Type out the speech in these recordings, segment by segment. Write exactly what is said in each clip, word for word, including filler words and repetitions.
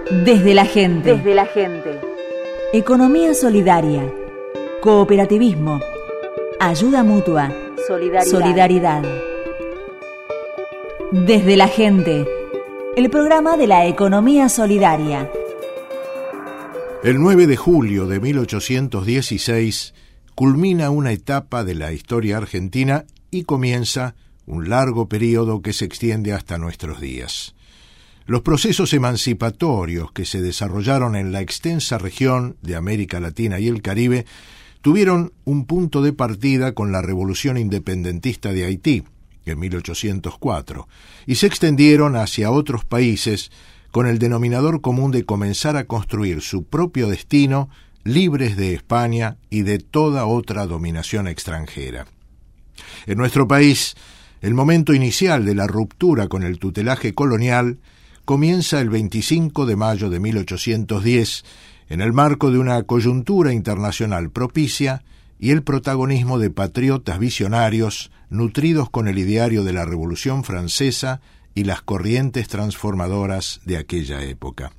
Desde la gente. Desde la gente. Economía solidaria. Cooperativismo. Ayuda mutua. Solidaridad. Solidaridad. Desde la gente. El programa de la economía solidaria. El nueve de julio de mil ochocientos dieciséis culmina una etapa de la historia argentina y comienza un largo periodo que se extiende hasta nuestros días. Los procesos emancipatorios que se desarrollaron en la extensa región de América Latina y el Caribe tuvieron un punto de partida con la Revolución Independentista de Haití, en mil ochocientos cuatro, y se extendieron hacia otros países con el denominador común de comenzar a construir su propio destino libres de España y de toda otra dominación extranjera. En nuestro país, el momento inicial de la ruptura con el tutelaje colonial comienza el veinticinco de mayo de mil ochocientos diez en el marco de una coyuntura internacional propicia y el protagonismo de patriotas visionarios nutridos con el ideario de la Revolución Francesa y las corrientes transformadoras de aquella época.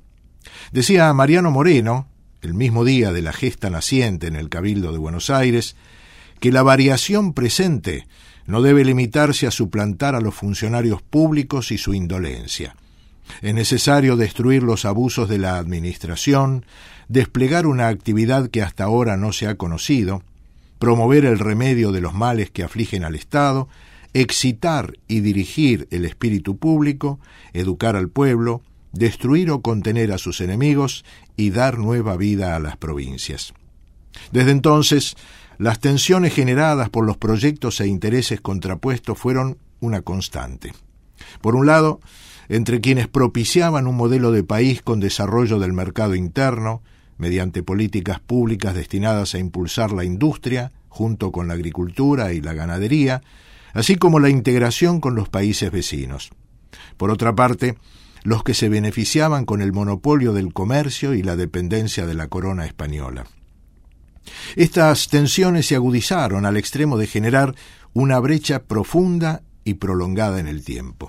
Decía Mariano Moreno, el mismo día de la gesta naciente en el Cabildo de Buenos Aires, que la variación presente no debe limitarse a suplantar a los funcionarios públicos y su indolencia. Es necesario destruir los abusos de la administración, desplegar una actividad que hasta ahora no se ha conocido, promover el remedio de los males que afligen al Estado, excitar y dirigir el espíritu público, educar al pueblo, destruir o contener a sus enemigos y dar nueva vida a las provincias. Desde entonces, las tensiones generadas por los proyectos e intereses contrapuestos fueron una constante. Por un lado, entre quienes propiciaban un modelo de país con desarrollo del mercado interno, mediante políticas públicas destinadas a impulsar la industria, junto con la agricultura y la ganadería, así como la integración con los países vecinos. Por otra parte, los que se beneficiaban con el monopolio del comercio y la dependencia de la corona española. Estas tensiones se agudizaron al extremo de generar una brecha profunda y prolongada en el tiempo.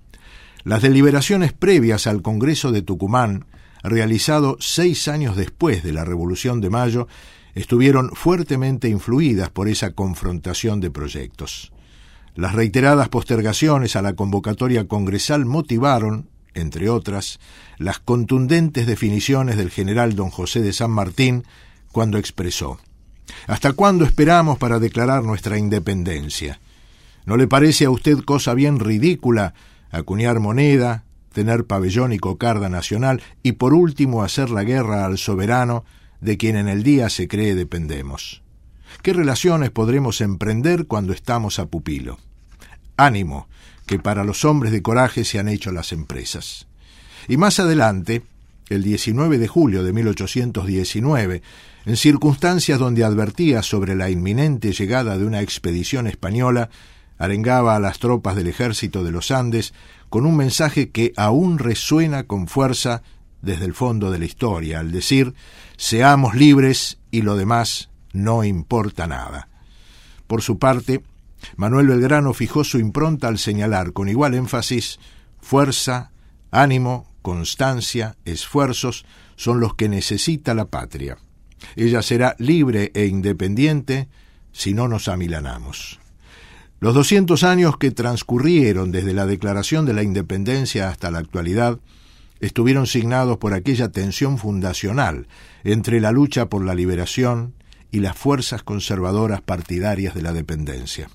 Las deliberaciones previas al Congreso de Tucumán, realizado seis años después de la Revolución de Mayo, estuvieron fuertemente influidas por esa confrontación de proyectos. Las reiteradas postergaciones a la convocatoria congresal motivaron, entre otras, las contundentes definiciones del general don José de San Martín cuando expresó: ¿hasta cuándo esperamos para declarar nuestra independencia? ¿No le parece a usted cosa bien ridícula acuñar moneda, tener pabellón y cocarda nacional y por último hacer la guerra al soberano de quien en el día se cree dependemos? ¿Qué relaciones podremos emprender cuando estamos a pupilo? Ánimo, que para los hombres de coraje se han hecho las empresas. Y más adelante, el diecinueve de julio de mil ochocientos diecinueve, en circunstancias donde advertía sobre la inminente llegada de una expedición española, arengaba a las tropas del ejército de los Andes con un mensaje que aún resuena con fuerza desde el fondo de la historia, al decir: seamos libres y lo demás no importa nada. Por su parte, Manuel Belgrano fijó su impronta al señalar con igual énfasis: fuerza, ánimo, constancia, esfuerzos son los que necesita la patria. Ella será libre e independiente si no nos amilanamos. Los doscientos años que transcurrieron desde la declaración de la independencia hasta la actualidad estuvieron signados por aquella tensión fundacional entre la lucha por la liberación y las fuerzas conservadoras partidarias de la dependencia.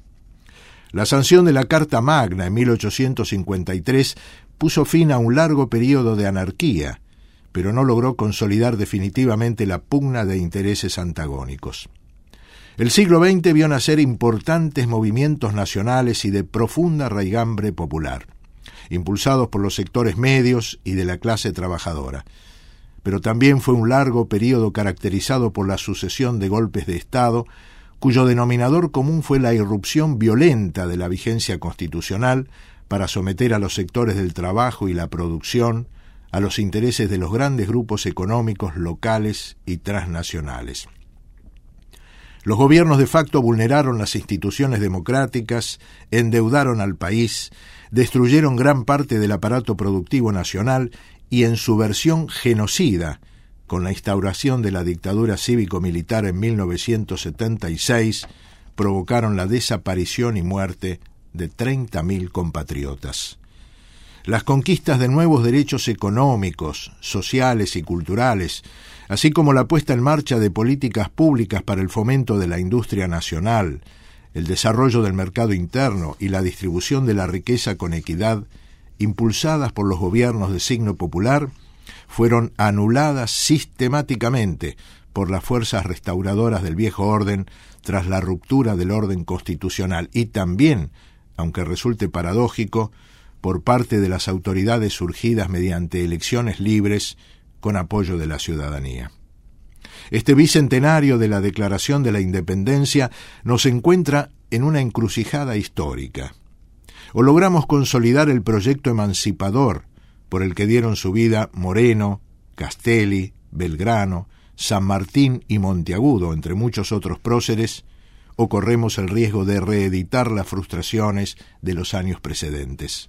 La sanción de la Carta Magna en mil ochocientos cincuenta y tres puso fin a un largo periodo de anarquía, pero no logró consolidar definitivamente la pugna de intereses antagónicos. El siglo veinte vio nacer importantes movimientos nacionales y de profunda raigambre popular, impulsados por los sectores medios y de la clase trabajadora. Pero también fue un largo periodo caracterizado por la sucesión de golpes de Estado, cuyo denominador común fue la irrupción violenta de la vigencia constitucional para someter a los sectores del trabajo y la producción a los intereses de los grandes grupos económicos locales y transnacionales. Los gobiernos de facto vulneraron las instituciones democráticas, endeudaron al país, destruyeron gran parte del aparato productivo nacional y en su versión genocida, con la instauración de la dictadura cívico-militar en mil novecientos setenta y seis, provocaron la desaparición y muerte de treinta mil compatriotas. Las conquistas de nuevos derechos económicos, sociales y culturales, así como la puesta en marcha de políticas públicas para el fomento de la industria nacional, el desarrollo del mercado interno y la distribución de la riqueza con equidad, impulsadas por los gobiernos de signo popular, fueron anuladas sistemáticamente por las fuerzas restauradoras del viejo orden tras la ruptura del orden constitucional y también, aunque resulte paradójico, por parte de las autoridades surgidas mediante elecciones libres con apoyo de la ciudadanía. Este bicentenario de la Declaración de la Independencia nos encuentra en una encrucijada histórica. O logramos consolidar el proyecto emancipador por el que dieron su vida Moreno, Castelli, Belgrano, San Martín y Monteagudo, entre muchos otros próceres, o corremos el riesgo de reeditar las frustraciones de los años precedentes.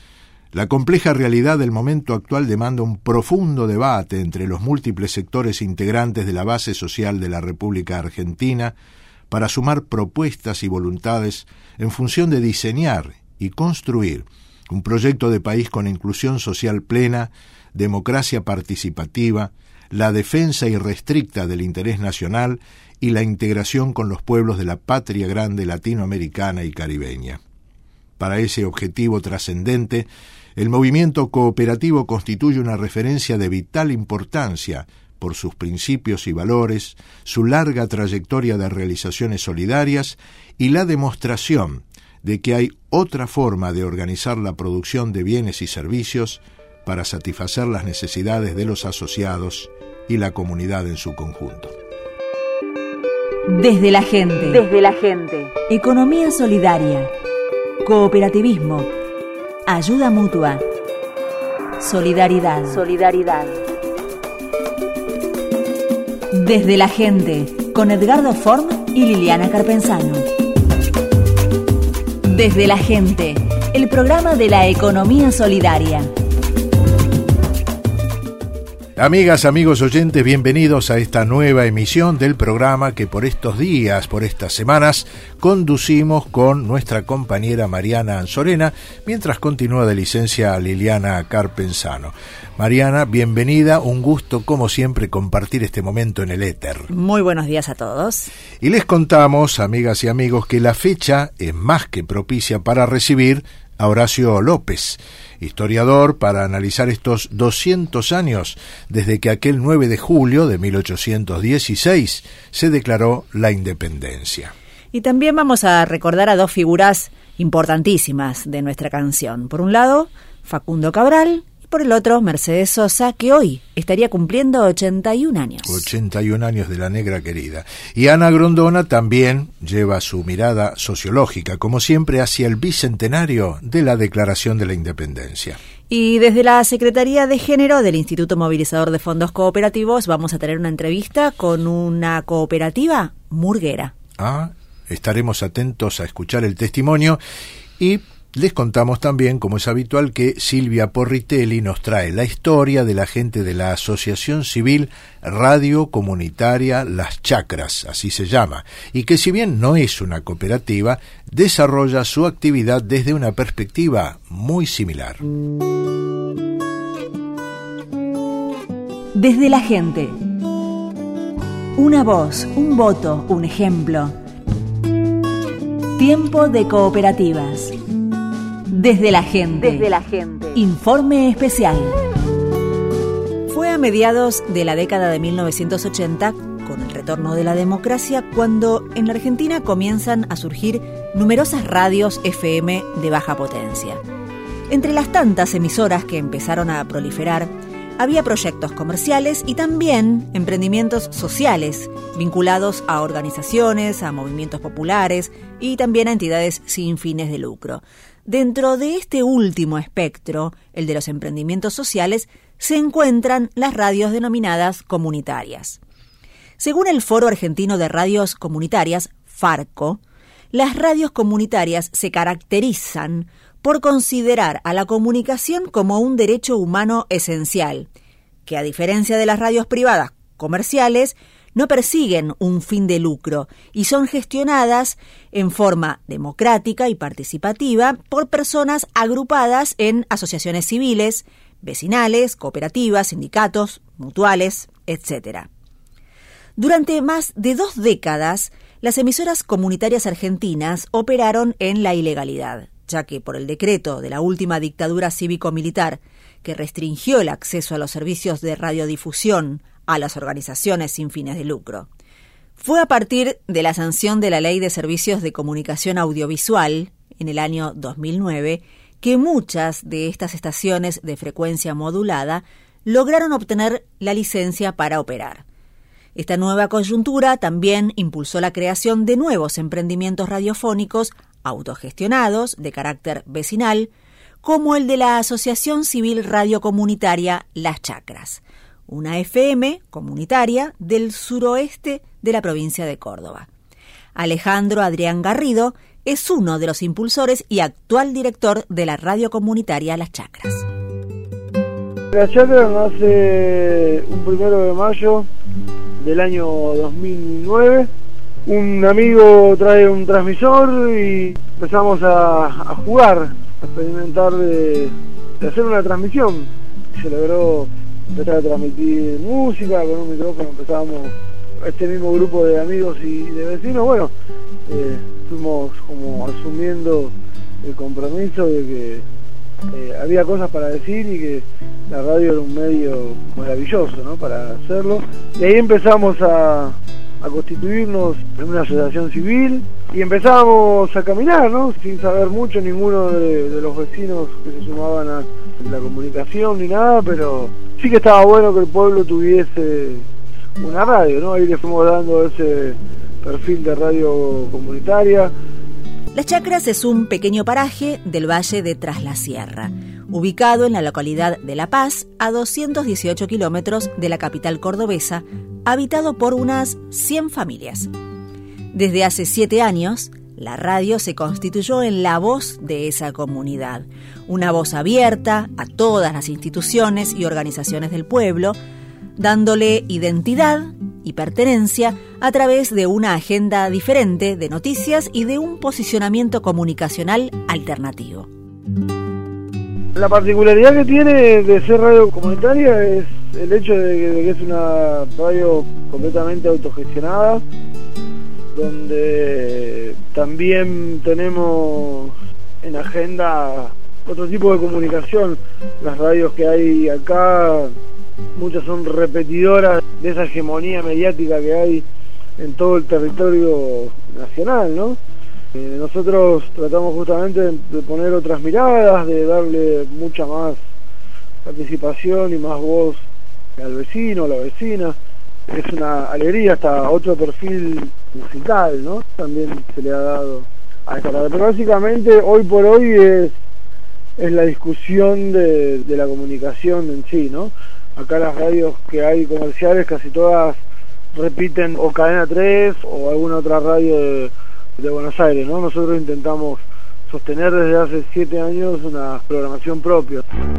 La compleja realidad del momento actual demanda un profundo debate entre los múltiples sectores integrantes de la base social de la República Argentina para sumar propuestas y voluntades en función de diseñar y construir un proyecto de país con inclusión social plena, democracia participativa, la defensa irrestricta del interés nacional y la integración con los pueblos de la patria grande latinoamericana y caribeña. Para ese objetivo trascendente, el movimiento cooperativo constituye una referencia de vital importancia por sus principios y valores, su larga trayectoria de realizaciones solidarias y la demostración de que hay otra forma de organizar la producción de bienes y servicios para satisfacer las necesidades de los asociados y la comunidad en su conjunto. Desde la gente. Desde la gente. Economía solidaria. Cooperativismo. Ayuda mutua. Solidaridad. Solidaridad. Desde la gente, con Edgardo Form y Liliana Carpenzano. Desde la gente, el programa de la economía solidaria. Amigas, amigos oyentes, bienvenidos a esta nueva emisión del programa que por estos días, por estas semanas, conducimos con nuestra compañera Mariana Anzorena, mientras continúa de licencia Liliana Carpenzano. Mariana, bienvenida, un gusto como siempre compartir este momento en el éter. Muy buenos días a todos. Y les contamos, amigas y amigos, que la fecha es más que propicia para recibir a Horacio López, historiador, para analizar estos doscientos años desde que aquel nueve de julio de mil ochocientos dieciséis se declaró la independencia. Y también vamos a recordar a dos figuras importantísimas de nuestra canción. Por un lado, Facundo Cabral, y por el otro, Mercedes Sosa, que hoy estaría cumpliendo ochenta y un años. ochenta y un años de la negra querida. Y Ana Grondona también lleva su mirada sociológica, como siempre, hacia el bicentenario de la Declaración de la Independencia. Y desde la Secretaría de Género del Instituto Movilizador de Fondos Cooperativos vamos a tener una entrevista con una cooperativa murguera. Ah, estaremos atentos a escuchar el testimonio y les contamos también, como es habitual, que Silvia Porritelli nos trae la historia de la gente de la Asociación Civil Radio Comunitaria Las Chacras, así se llama, y que si bien no es una cooperativa, desarrolla su actividad desde una perspectiva muy similar. Desde la gente. Una voz, un voto, un ejemplo. Tiempo de cooperativas. Desde la gente. Desde la gente. Informe especial. Fue a mediados de la década de mil novecientos ochenta, con el retorno de la democracia, cuando en la Argentina comienzan a surgir numerosas radios F M de baja potencia. Entre las tantas emisoras que empezaron a proliferar, había proyectos comerciales y también emprendimientos sociales vinculados a organizaciones, a movimientos populares y también a entidades sin fines de lucro. Dentro de este último espectro, el de los emprendimientos sociales, se encuentran las radios denominadas comunitarias. Según el Foro Argentino de Radios Comunitarias, FARCO, las radios comunitarias se caracterizan por considerar a la comunicación como un derecho humano esencial, que a diferencia de las radios privadas comerciales, no persiguen un fin de lucro y son gestionadas en forma democrática y participativa por personas agrupadas en asociaciones civiles, vecinales, cooperativas, sindicatos, mutuales, etcétera. Durante más de dos décadas, las emisoras comunitarias argentinas operaron en la ilegalidad, ya que por el decreto de la última dictadura cívico-militar que restringió el acceso a los servicios de radiodifusión a las organizaciones sin fines de lucro. Fue a partir de la sanción de la Ley de Servicios de Comunicación Audiovisual, en el año dos mil nueve, que muchas de estas estaciones de frecuencia modulada lograron obtener la licencia para operar. Esta nueva coyuntura también impulsó la creación de nuevos emprendimientos radiofónicos autogestionados de carácter vecinal, como el de la Asociación Civil Radiocomunitaria Las Chacras, una F M comunitaria del suroeste de la provincia de Córdoba. Alejandro Adrián Garrido es uno de los impulsores y actual director de la radio comunitaria Las Chacras. Las Chacras nace un primero de mayo del año dos mil nueve. Un amigo trae un transmisor y empezamos a, a jugar, a experimentar de, de hacer una transmisión. Se logró empezar a transmitir música con un micrófono. Empezábamos este mismo grupo de amigos y de vecinos. Bueno, eh, fuimos como asumiendo el compromiso de que eh, había cosas para decir y que la radio era un medio maravilloso, ¿no?, para hacerlo. Y ahí empezamos a, a constituirnos en una asociación civil y empezamos a caminar, ¿no?, sin saber mucho ninguno de, de los vecinos que se sumaban a la comunicación ni nada, pero sí que estaba bueno que el pueblo tuviese una radio, ¿no? Ahí le fuimos dando ese perfil de radio comunitaria. Las Chacras es un pequeño paraje del valle de Tras la Sierra, ubicado en la localidad de La Paz, a doscientos dieciocho kilómetros de la capital cordobesa, habitado por unas cien familias. Desde hace siete años, la radio se constituyó en la voz de esa comunidad, una voz abierta a todas las instituciones y organizaciones del pueblo, dándole identidad y pertenencia a través de una agenda diferente de noticias y de un posicionamiento comunicacional alternativo. La particularidad que tiene de ser radio comunitaria es el hecho de que, de que es una radio completamente autogestionada, donde también tenemos en agenda otro tipo de comunicación. Las radios que hay acá, muchas son repetidoras de esa hegemonía mediática que hay en todo el territorio nacional, ¿no? Eh, nosotros tratamos justamente de, de poner otras miradas, de darle mucha más participación y más voz al vecino, a la vecina. Es una alegría, hasta otro perfil musical, ¿no?, también se le ha dado a esta radio. Pero básicamente hoy por hoy es, es la discusión de, de la comunicación en sí, ¿no? Acá las radios que hay comerciales casi todas repiten o Cadena tres o alguna otra radio de, de Buenos Aires, ¿no? Nosotros intentamos sostener desde hace siete años una programación propia.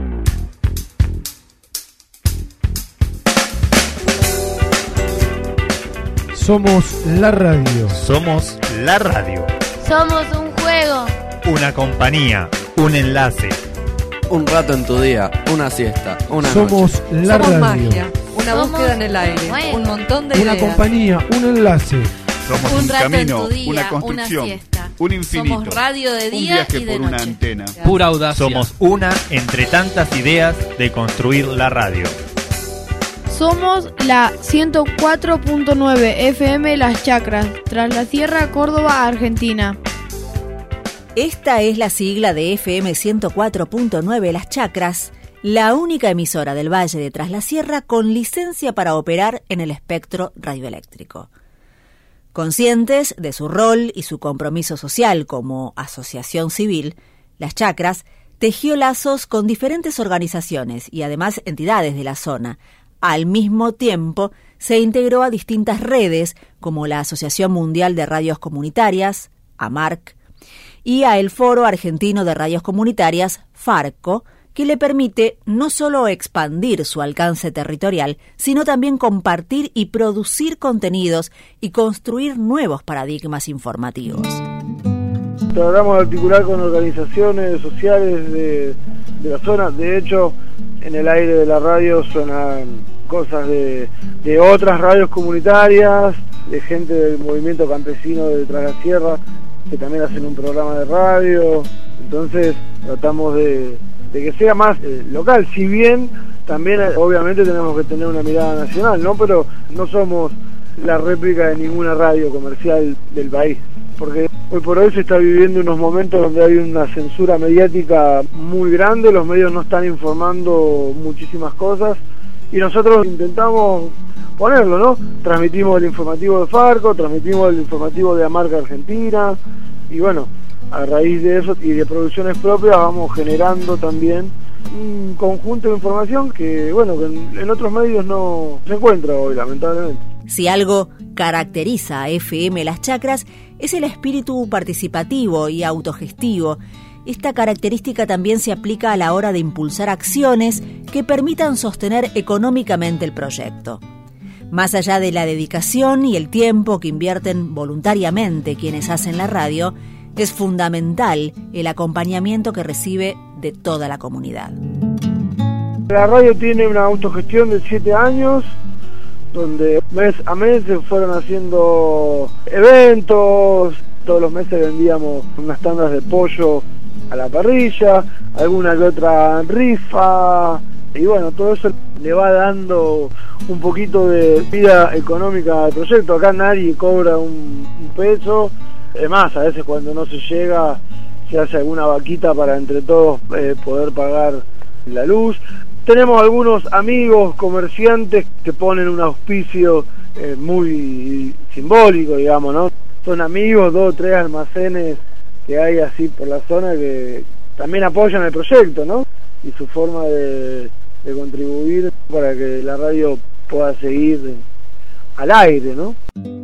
Somos la radio. Somos la radio. Somos un juego. Una compañía, un enlace. Un rato en tu día, una siesta, una Somos noche. la Somos radio. magia, una Somos búsqueda en el aire, bueno. un montón de Una ideas. compañía, un enlace. Somos Un un, rato camino, en tu día, una construcción, una siesta. un infinito. Somos radio de un día viaje y de por una noche. antena. Pura audacia. Somos una entre tantas ideas de construir la radio. Somos la ciento cuatro punto nueve F M Las Chacras, Tras la Sierra, Córdoba, Argentina. Esta es la sigla de F M ciento cuatro punto nueve Las Chacras, la única emisora del Valle de Tras la Sierra con licencia para operar en el espectro radioeléctrico. Conscientes de su rol y su compromiso social como asociación civil, Las Chacras tejió lazos con diferentes organizaciones y además entidades de la zona. Al mismo tiempo, se integró a distintas redes como la Asociación Mundial de Radios Comunitarias, AMARC, y a el Foro Argentino de Radios Comunitarias, FARCO, que le permite no solo expandir su alcance territorial, sino también compartir y producir contenidos y construir nuevos paradigmas informativos. Tratamos de articular con organizaciones sociales de, de la zona. De hecho, en el aire de la radio suenan cosas de, de otras radios comunitarias, de gente del movimiento campesino de Tras la Sierra, que también hacen un programa de radio. Entonces tratamos de, de que sea más eh, local, si bien también eh, obviamente tenemos que tener una mirada nacional, ¿no? Pero no somos la réplica de ninguna radio comercial del país, porque hoy por hoy se está viviendo unos momentos donde hay una censura mediática muy grande, los medios no están informando muchísimas cosas y nosotros intentamos ponerlo, ¿no? Transmitimos el informativo de Farco, transmitimos el informativo de la marca argentina y bueno, a raíz de eso y de producciones propias vamos generando también un conjunto de información que, bueno, que en, en otros medios no se encuentra hoy, lamentablemente. Si algo caracteriza a F M Las Chacras es el espíritu participativo y autogestivo. Esta característica también se aplica a la hora de impulsar acciones que permitan sostener económicamente el proyecto. Más allá de la dedicación y el tiempo que invierten voluntariamente quienes hacen la radio, es fundamental el acompañamiento que recibe de toda la comunidad. La radio tiene una autogestión de siete años, donde mes a mes se fueron haciendo eventos, todos los meses vendíamos unas tandas de pollo a la parrilla, alguna que otra rifa, y bueno, todo eso le va dando un poquito de vida económica al proyecto. Acá nadie cobra un, un peso, es más, a veces cuando no se llega se hace alguna vaquita para entre todos eh, poder pagar la luz. Tenemos algunos amigos comerciantes que ponen un auspicio eh, muy simbólico, digamos, ¿no? Son amigos, dos o tres almacenes que hay así por la zona que también apoyan el proyecto, ¿no? Y su forma de, de contribuir para que la radio pueda seguir al aire, ¿no?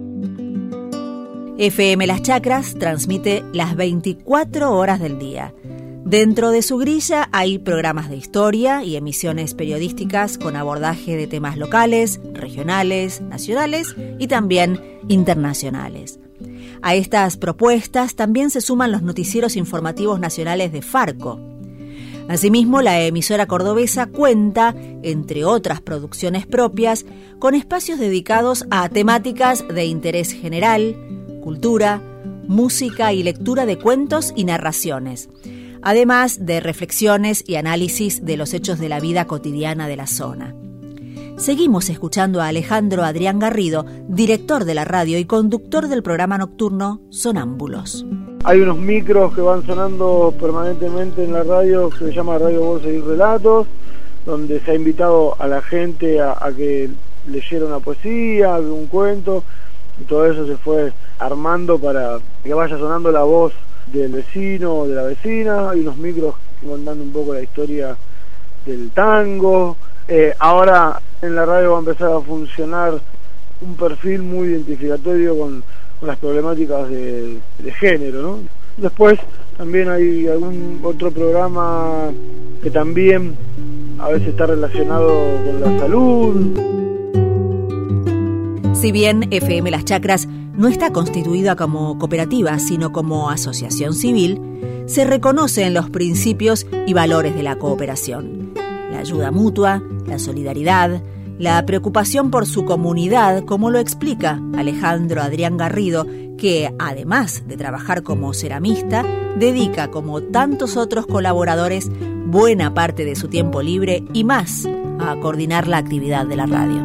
F M Las Chacras transmite las veinticuatro horas del día. Dentro de su grilla hay programas de historia y emisiones periodísticas con abordaje de temas locales, regionales, nacionales y también internacionales. A estas propuestas también se suman los noticieros informativos nacionales de Farco. Asimismo, la emisora cordobesa cuenta, entre otras producciones propias, con espacios dedicados a temáticas de interés general, cultura, música y lectura de cuentos y narraciones, además de reflexiones y análisis de los hechos de la vida cotidiana de la zona. Seguimos escuchando a Alejandro Adrián Garrido, director de la radio y conductor del programa nocturno Sonámbulos. Hay unos micros que van sonando permanentemente en la radio que se llama Radio Bolsa y Relatos, donde se ha invitado a la gente a, a que leyera una poesía, un cuento, y todo eso se fue armando para que vaya sonando la voz del vecino o de la vecina. Hay unos micros que van dando un poco la historia del tango. Eh, ahora en la radio va a empezar a funcionar un perfil muy identificatorio con, con las problemáticas de, de género, ¿no? Después también hay algún otro programa que también a veces está relacionado con la salud. Si bien F M Las Chacras no está constituida como cooperativa, sino como asociación civil, se reconoce en los principios y valores de la cooperación. La ayuda mutua, la solidaridad, la preocupación por su comunidad, como lo explica Alejandro Adrián Garrido, que, además de trabajar como ceramista, dedica, como tantos otros colaboradores, buena parte de su tiempo libre y más a coordinar la actividad de la radio.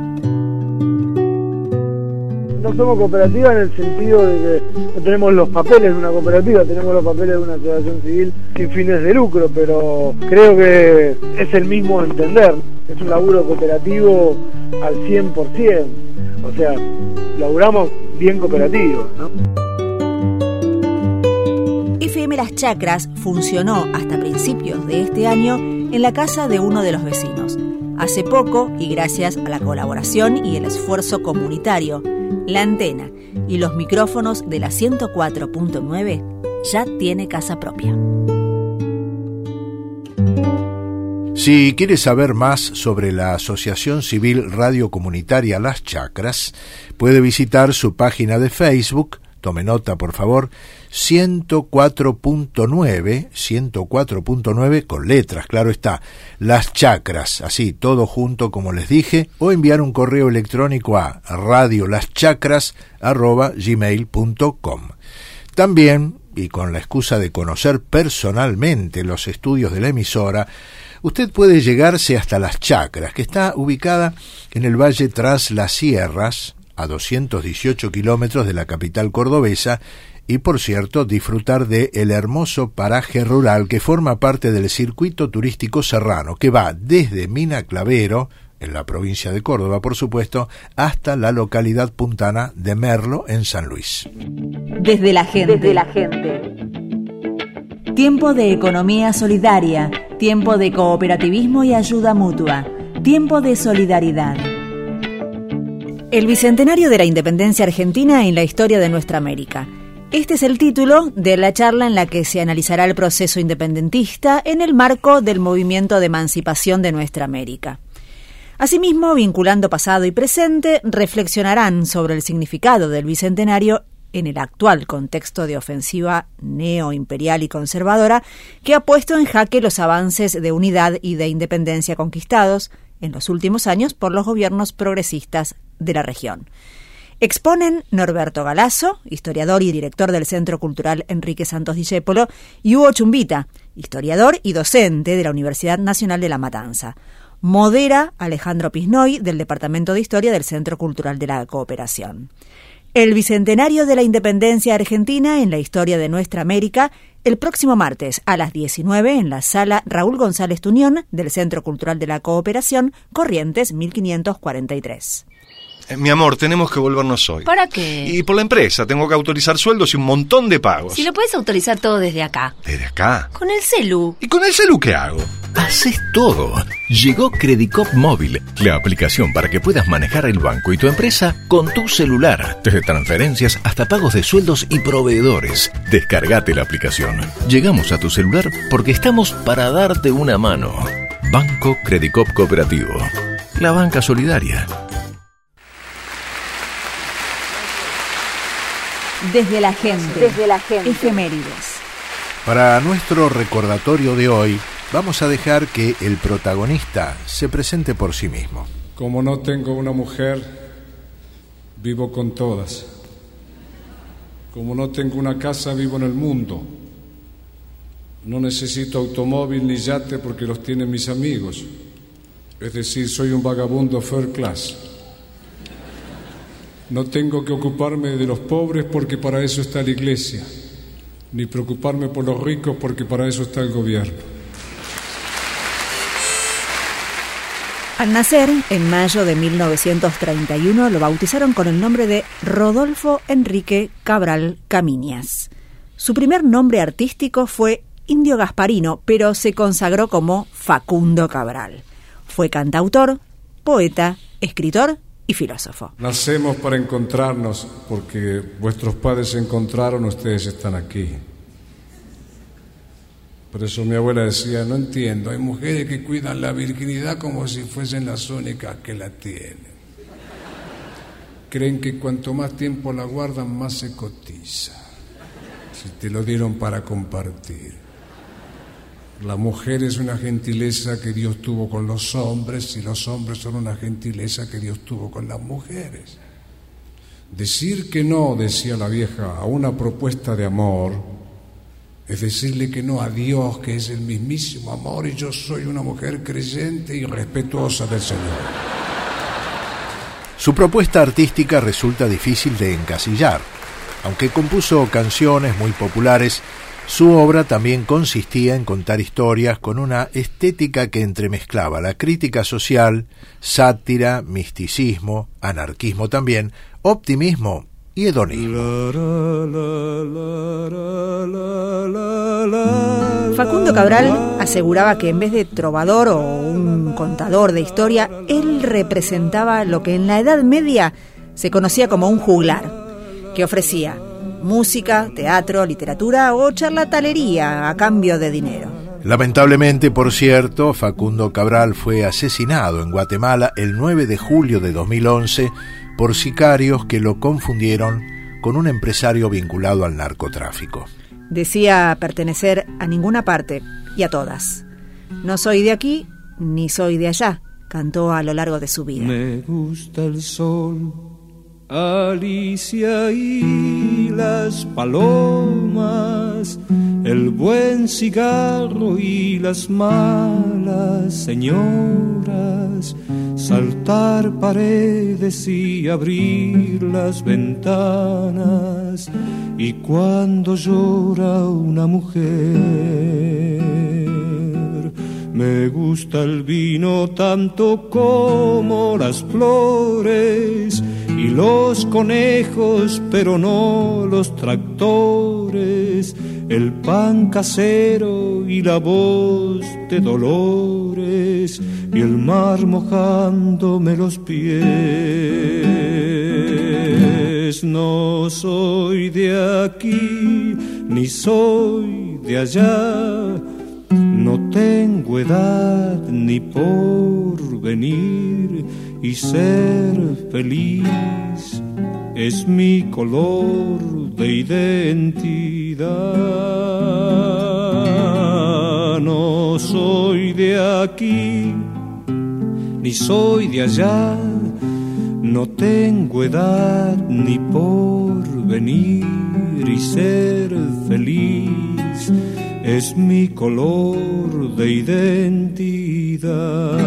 No somos cooperativa en el sentido de que no tenemos los papeles de una cooperativa, tenemos los papeles de una asociación civil sin fines de lucro, pero creo que es el mismo entender. Es un laburo cooperativo al cien por ciento, o sea, laburamos bien cooperativo, ¿no? F M Las Chacras funcionó hasta principios de este año en la casa de uno de los vecinos. Hace poco, y gracias a la colaboración y el esfuerzo comunitario, la antena y los micrófonos de la ciento cuatro punto nueve ya tiene casa propia. Si quieres saber más sobre la Asociación Civil Radio Comunitaria Las Chacras, puede visitar su página de Facebook. Tome nota, por favor, ciento cuatro punto nueve, ciento cuatro punto nueve con letras, claro está, Las Chacras, así, todo junto como les dije, o enviar un correo electrónico a radiolaschacras arroba gmail punto com. También, y con la excusa de conocer personalmente los estudios de la emisora, usted puede llegarse hasta Las Chacras, que está ubicada en el Valle Tras las Sierras, a doscientos dieciocho kilómetros de la capital cordobesa, y por cierto disfrutar de el hermoso paraje rural que forma parte del circuito turístico serrano, que va desde Mina Clavero, en la provincia de Córdoba por supuesto, hasta la localidad puntana de Merlo en San Luis. Desde la gente. Desde la gente. Tiempo de economía solidaria, tiempo de cooperativismo y ayuda mutua, tiempo de solidaridad. El Bicentenario de la Independencia Argentina en la historia de nuestra América. Este es el título de la charla en la que se analizará el proceso independentista en el marco del movimiento de emancipación de nuestra América. Asimismo, vinculando pasado y presente, reflexionarán sobre el significado del Bicentenario en el actual contexto de ofensiva neoimperial y conservadora que ha puesto en jaque los avances de unidad y de independencia conquistados en los últimos años por los gobiernos progresistas de la región. Exponen Norberto Galazo, historiador y director del Centro Cultural Enrique Santos Discépolo, y Hugo Chumbita, historiador y docente de la Universidad Nacional de La Matanza. Modera Alejandro Pisnoy, del Departamento de Historia del Centro Cultural de la Cooperación. El Bicentenario de la Independencia Argentina en la historia de nuestra América, el próximo martes a las diecinueve en la sala Raúl González Tuñón del Centro Cultural de la Cooperación, Corrientes mil quinientos cuarenta y tres. Eh, mi amor, tenemos que volvernos hoy. ¿Para qué? Y por la empresa, tengo que autorizar sueldos y un montón de pagos. Si lo puedes autorizar todo desde acá. ¿Desde acá? Con el celu. ¿Y con el celu qué hago? Haces todo. Llegó Credicop Móvil, la aplicación para que puedas manejar el banco y tu empresa con tu celular, desde transferencias hasta pagos de sueldos y proveedores. Descargate la aplicación. Llegamos a tu celular porque estamos para darte una mano. Banco Credicop Cooperativo. La banca solidaria. Desde la gente. Desde la gente. Efemérides. Para nuestro recordatorio de hoy, vamos a dejar que el protagonista se presente por sí mismo. Como no tengo una mujer, vivo con todas. Como no tengo una casa, vivo en el mundo. No necesito automóvil ni yate porque los tienen mis amigos. Es decir, soy un vagabundo first class. No tengo que ocuparme de los pobres porque para eso está la iglesia, ni preocuparme por los ricos porque para eso está el gobierno. Al nacer, en mayo de mil novecientos treinta y uno, lo bautizaron con el nombre de Rodolfo Enrique Cabral Caminias. Su primer nombre artístico fue Indio Gasparino, pero se consagró como Facundo Cabral. Fue cantautor, poeta, escritor y filósofo. Nacemos para encontrarnos, porque vuestros padres se encontraron, ustedes están aquí. Por eso mi abuela decía, no entiendo, hay mujeres que cuidan la virginidad como si fuesen las únicas que la tienen. Creen que cuanto más tiempo la guardan, más se cotiza. Si te lo dieron para compartir. La mujer es una gentileza que Dios tuvo con los hombres y los hombres son una gentileza que Dios tuvo con las mujeres. Decir que no, decía la vieja, a una propuesta de amor es decirle que no a Dios, que es el mismísimo amor, y yo soy una mujer creyente y respetuosa del Señor. Su propuesta artística resulta difícil de encasillar. Aunque compuso canciones muy populares, su obra también consistía en contar historias con una estética que entremezclaba la crítica social, sátira, misticismo, anarquismo también, optimismo y hedonismo. Facundo Cabral aseguraba que en vez de trovador o un contador de historia, él representaba lo que en la Edad Media se conocía como un juglar, que ofrecía música, teatro, literatura o charlatalería a cambio de dinero. Lamentablemente, por cierto, Facundo Cabral fue asesinado en Guatemala el nueve de julio de dos mil once por sicarios que lo confundieron con un empresario vinculado al narcotráfico. Decía pertenecer a ninguna parte y a todas. No soy de aquí ni soy de allá, cantó a lo largo de su vida. Me gusta el sol, Alicia y las palomas, el buen cigarro y las malas señoras, saltar paredes y abrir las ventanas, y cuando llora una mujer. Me gusta el vino tanto como las flores y los conejos, pero no los tractores, el pan casero y la voz de Dolores y el mar mojándome los pies. No soy de aquí ni soy de allá, no tengo edad ni porvenir, y ser feliz es mi color de identidad. No soy de aquí ni soy de allá, no tengo edad ni porvenir, y ser feliz es mi color de identidad.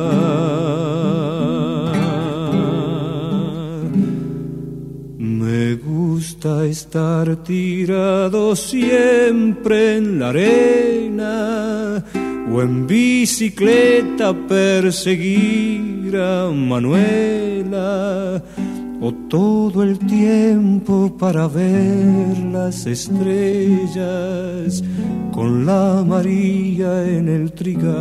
Me gusta estar tirado siempre en la arena, o en bicicleta perseguir a Manuela, o todo el tiempo para ver las estrellas con la María en el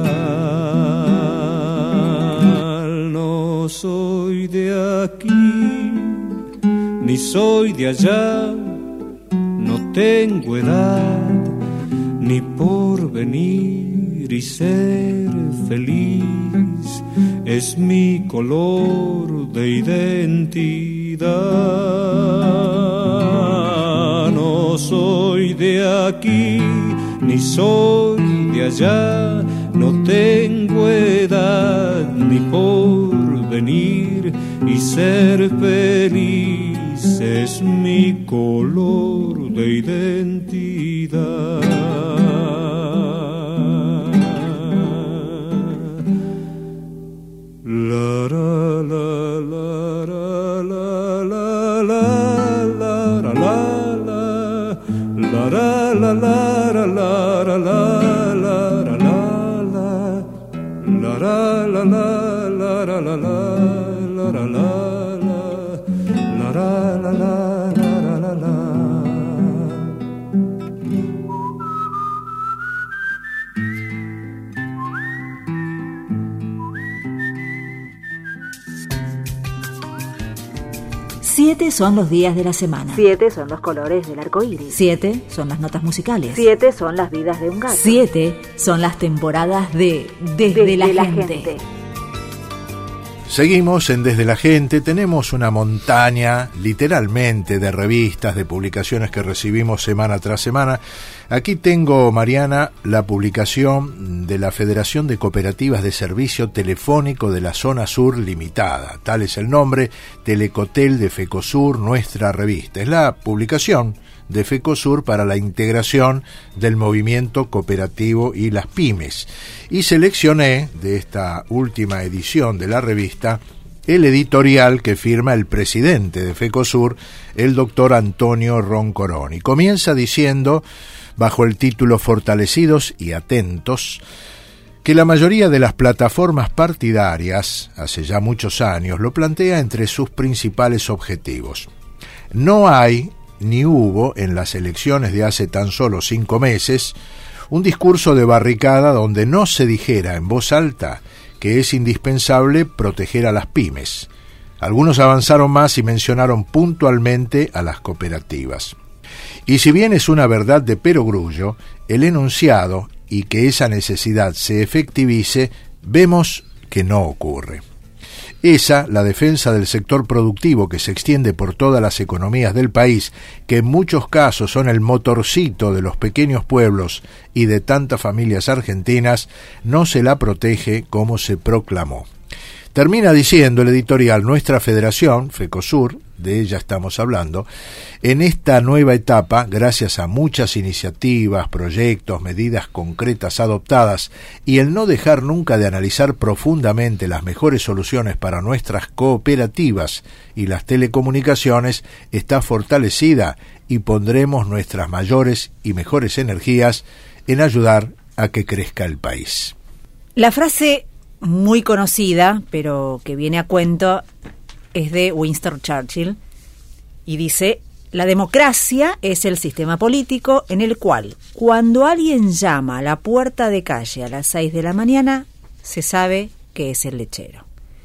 trigal. No soy de aquí ni soy de allá, no tengo edad ni porvenir, y ser feliz es mi color de identidad. No soy de aquí ni soy de allá, no tengo edad ni porvenir, y ser feliz es mi color de identidad. La la la la la la la la la la la la Siete son los días de la semana. Siete son los colores del arco iris. Siete son las notas musicales. Siete son las vidas de un gato. Siete son las temporadas de Desde, Desde la, la gente. gente. Seguimos en Desde la Gente. Tenemos una montaña, literalmente, de revistas, de publicaciones que recibimos semana tras semana. Aquí tengo, Mariana, la publicación de la Federación de Cooperativas de Servicio Telefónico de la Zona Sur Limitada. Tal es el nombre, Telecotel de Fecosur, nuestra revista. Es la publicación de Fecosur para la integración del movimiento cooperativo y las pymes. Y seleccioné de esta última edición de la revista el editorial que firma el presidente de Fecosur, el doctor Antonio Roncoroni. Comienza diciendo, bajo el título Fortalecidos y Atentos, que la mayoría de las plataformas partidarias, hace ya muchos años, lo plantea entre sus principales objetivos. No hay ni hubo en las elecciones de hace tan solo cinco meses un discurso de barricada donde no se dijera en voz alta que es indispensable proteger a las pymes. Algunos avanzaron más y mencionaron puntualmente a las cooperativas. Y si bien es una verdad de perogrullo, el enunciado y que esa necesidad se efectivice, vemos que no ocurre. Esa, la defensa del sector productivo que se extiende por todas las economías del país, que en muchos casos son el motorcito de los pequeños pueblos y de tantas familias argentinas, no se la protege como se proclamó. Termina diciendo el editorial: nuestra federación, FECOSUR, de ella estamos hablando, en esta nueva etapa, gracias a muchas iniciativas, proyectos, medidas concretas adoptadas y el no dejar nunca de analizar profundamente las mejores soluciones para nuestras cooperativas y las telecomunicaciones, está fortalecida y pondremos nuestras mayores y mejores energías en ayudar a que crezca el país. La frase muy conocida, pero que viene a cuento, es de Winston Churchill y dice: la democracia es el sistema político en el cual, cuando alguien llama a la puerta de calle a las seis de la mañana, se sabe que es el lechero.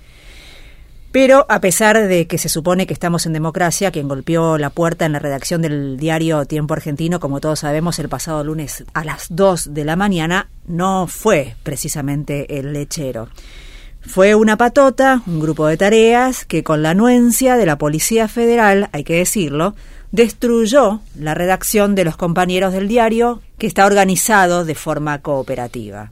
Pero a pesar de que se supone que estamos en democracia, quien golpeó la puerta en la redacción del diario Tiempo Argentino, como todos sabemos, el pasado lunes a las dos de la mañana, no fue precisamente el lechero. Fue una patota, un grupo de tareas que, con la anuencia de la Policía Federal, hay que decirlo, destruyó la redacción de los compañeros del diario, que está organizado de forma cooperativa.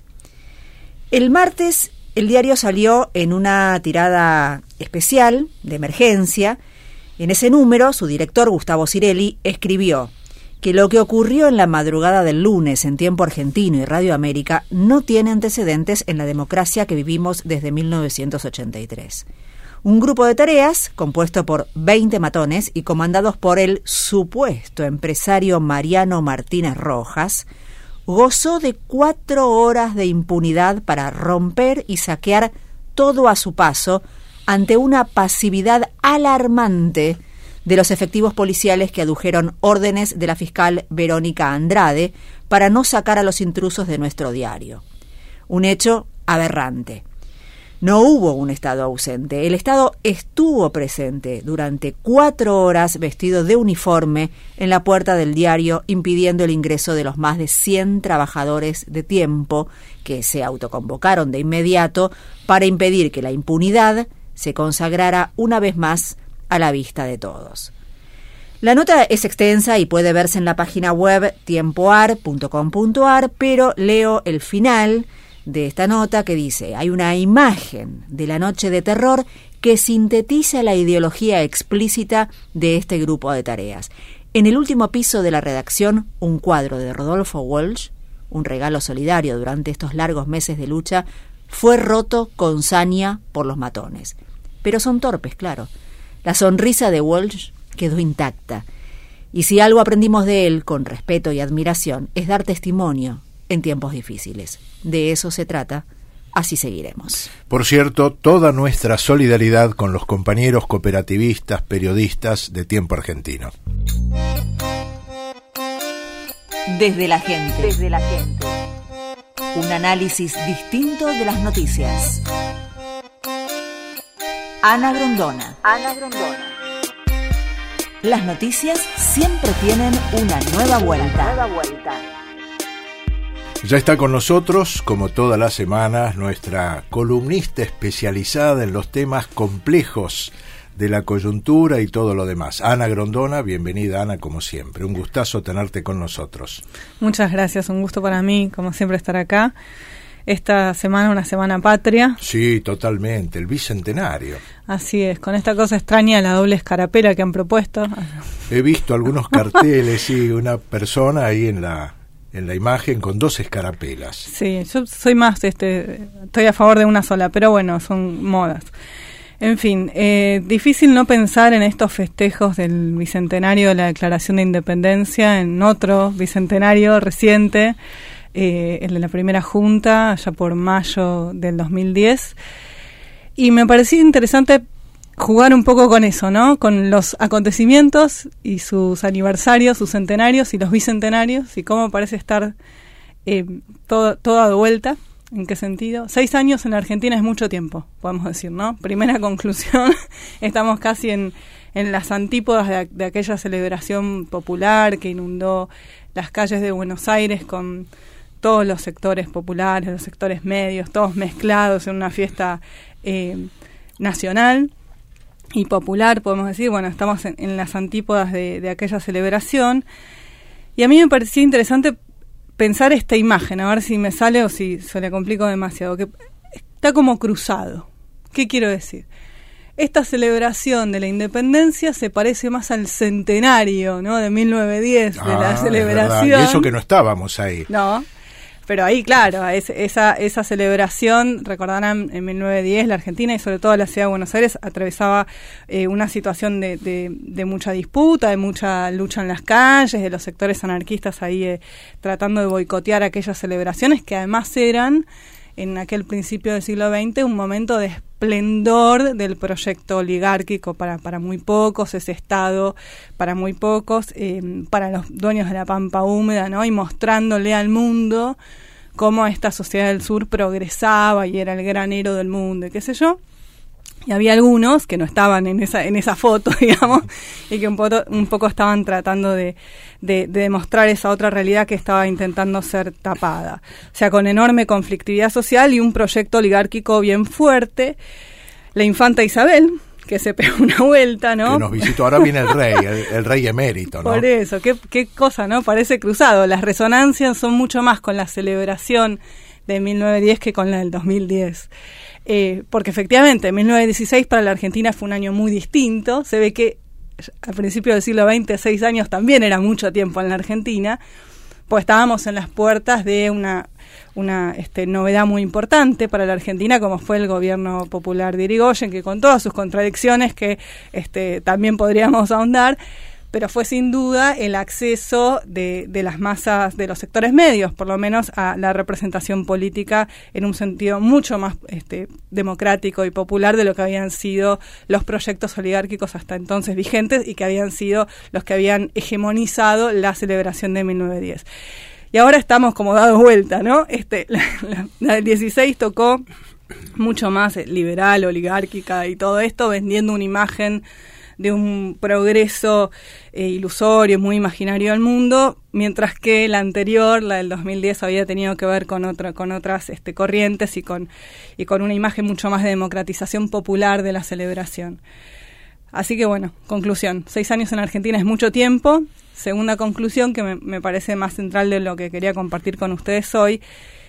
El martes, el diario salió en una tirada especial, de emergencia. En ese número, su director, Gustavo Cirelli, escribió que lo que ocurrió en la madrugada del lunes en Tiempo Argentino y Radio América no tiene antecedentes en la democracia que vivimos desde mil novecientos ochenta y tres. Un grupo de tareas, compuesto por veinte matones y comandados por el supuesto empresario Mariano Martínez Rojas, gozó de cuatro horas de impunidad para romper y saquear todo a su paso ante una pasividad alarmante de los efectivos policiales que adujeron órdenes de la fiscal Verónica Andrade para no sacar a los intrusos de nuestro diario. Un hecho aberrante. No hubo un Estado ausente. El Estado estuvo presente durante cuatro horas vestido de uniforme en la puerta del diario, impidiendo el ingreso de los más de cien trabajadores de Tiempo que se autoconvocaron de inmediato para impedir que la impunidad se consagrara una vez más a la vista de todos. La nota es extensa y puede verse en la página web tiempoar punto com punto ar, pero leo el final de esta nota que dice: hay una imagen de la noche de terror que sintetiza la ideología explícita de este grupo de tareas. En el último piso de la redacción, un cuadro de Rodolfo Walsh, un regalo solidario durante estos largos meses de lucha, fue roto con saña por los matones. Pero son torpes, claro. La sonrisa de Walsh quedó intacta. Y si algo aprendimos de él, con respeto y admiración, es dar testimonio en tiempos difíciles. De eso se trata, así seguiremos. Por cierto, toda nuestra solidaridad con los compañeros cooperativistas, periodistas de Tiempo Argentino. Desde la gente. Desde la gente. Un análisis distinto de las noticias. Ana Grondona. Ana Grondona. Las noticias siempre tienen una nueva vuelta. Nueva vuelta. Ya está con nosotros, como todas las semanas, nuestra columnista especializada en los temas complejos de la coyuntura y todo lo demás. Ana Grondona, bienvenida, Ana, como siempre. Un gustazo tenerte con nosotros. Muchas gracias, un gusto para mí, como siempre, estar acá. Esta semana, una semana patria. Sí, totalmente, el bicentenario. Así es, con esta cosa extraña, la doble escarapela que han propuesto. He visto algunos carteles, sí, una persona ahí en la en la imagen con dos escarapelas. Sí, yo soy más, este, estoy a favor de una sola, pero bueno, son modas. En fin, eh, difícil no pensar en estos festejos del bicentenario de la Declaración de Independencia, en otro bicentenario reciente, eh, el de la primera junta, allá por mayo del dos mil diez, y me parecía interesante jugar un poco con eso, ¿no? Con los acontecimientos y sus aniversarios, sus centenarios y los bicentenarios, y cómo parece estar eh, todo, todo de vuelta. ¿En qué sentido? Seis años en la Argentina es mucho tiempo, podemos decir, ¿no? Primera conclusión, estamos casi en, en las antípodas de, de aquella celebración popular que inundó las calles de Buenos Aires con todos los sectores populares, los sectores medios, todos mezclados en una fiesta eh, nacional y popular, podemos decir. Bueno, estamos en, en las antípodas de, de aquella celebración. Y a mí me parecía interesante pensar esta imagen, a ver si me sale o si se le complico demasiado, que está como cruzado. ¿Qué quiero decir? Esta celebración de la independencia se parece más al centenario, ¿no?, de mil novecientos diez, ah, de la celebración. Y eso que no estábamos ahí. No, pero ahí, claro, es, esa, esa celebración, recordarán, en mil novecientos diez la Argentina y sobre todo la ciudad de Buenos Aires atravesaba eh, una situación de, de, de mucha disputa, de mucha lucha en las calles, de los sectores anarquistas ahí eh, tratando de boicotear aquellas celebraciones que además eran, en aquel principio del siglo veinte, un momento de esplendor del proyecto oligárquico para, para muy pocos, ese Estado para muy pocos, eh, para los dueños de la pampa húmeda, ¿no? Y mostrándole al mundo cómo esta sociedad del sur progresaba y era el granero del mundo, y qué sé yo. Y había algunos que no estaban en esa en esa foto, digamos, y que un poco, un poco estaban tratando de, de, de demostrar esa otra realidad que estaba intentando ser tapada. O sea, con enorme conflictividad social y un proyecto oligárquico bien fuerte. La infanta Isabel, que se pegó una vuelta, ¿no? Que nos visitó, ahora viene el rey, el, el rey emérito, ¿no? Por eso, qué, qué cosa, ¿no? Parece cruzado. Las resonancias son mucho más con la celebración de mil novecientos diez que con la del dos mil diez. Eh, porque efectivamente, mil novecientos dieciséis para la Argentina fue un año muy distinto. Se ve que al principio del siglo veinte, seis años también era mucho tiempo en la Argentina, pues estábamos en las puertas de una, una este, novedad muy importante para la Argentina, como fue el gobierno popular de Irigoyen, que con todas sus contradicciones, que este, también podríamos ahondar, pero fue sin duda el acceso de, de las masas, de los sectores medios, por lo menos a la representación política en un sentido mucho más este, democrático y popular de lo que habían sido los proyectos oligárquicos hasta entonces vigentes y que habían sido los que habían hegemonizado la celebración de mil novecientos diez. Y ahora estamos como dados vuelta, ¿no? Este, la, la, la del dieciséis tocó mucho más liberal, oligárquica y todo esto, vendiendo una imagen de un progreso eh, ilusorio, muy imaginario del mundo, mientras que la anterior, la del dos mil diez, había tenido que ver con otra, con otras este, corrientes y con, y con una imagen mucho más de democratización popular de la celebración. Así que bueno, conclusión, seis años en Argentina es mucho tiempo. Segunda conclusión, que me, me parece más central de lo que quería compartir con ustedes hoy,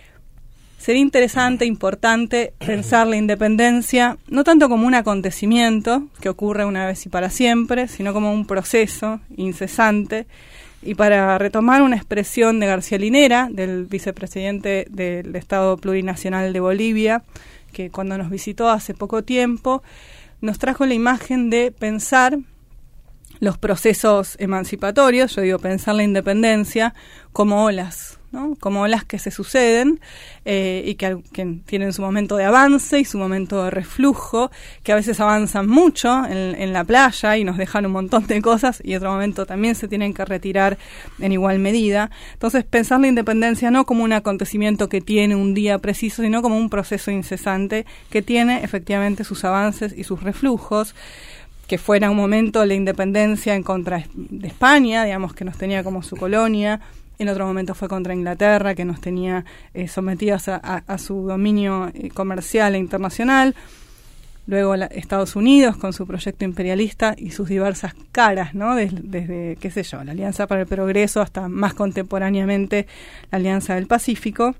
sería interesante, importante pensar la independencia no tanto como un acontecimiento que ocurre una vez y para siempre, sino como un proceso incesante. Y para retomar una expresión de García Linera, del vicepresidente del Estado Plurinacional de Bolivia, que cuando nos visitó hace poco tiempo, nos trajo la imagen de pensar los procesos emancipatorios, yo digo pensar la independencia, como olas, ¿no? Como olas que se suceden eh, y que, que tienen su momento de avance y su momento de reflujo, que a veces avanzan mucho en, en la playa y nos dejan un montón de cosas y otro momento también se tienen que retirar en igual medida. Entonces pensar la independencia no como un acontecimiento que tiene un día preciso, sino como un proceso incesante que tiene efectivamente sus avances y sus reflujos, que fuera un momento la independencia en contra de España, digamos, que nos tenía como su colonia. En otro momento fue contra Inglaterra, que nos tenía eh, sometidos a, a, a su dominio eh, comercial e internacional. Luego la, Estados Unidos con su proyecto imperialista y sus diversas caras, ¿no? Desde, desde, qué sé yo, la Alianza para el Progreso hasta más contemporáneamente la Alianza del Pacífico.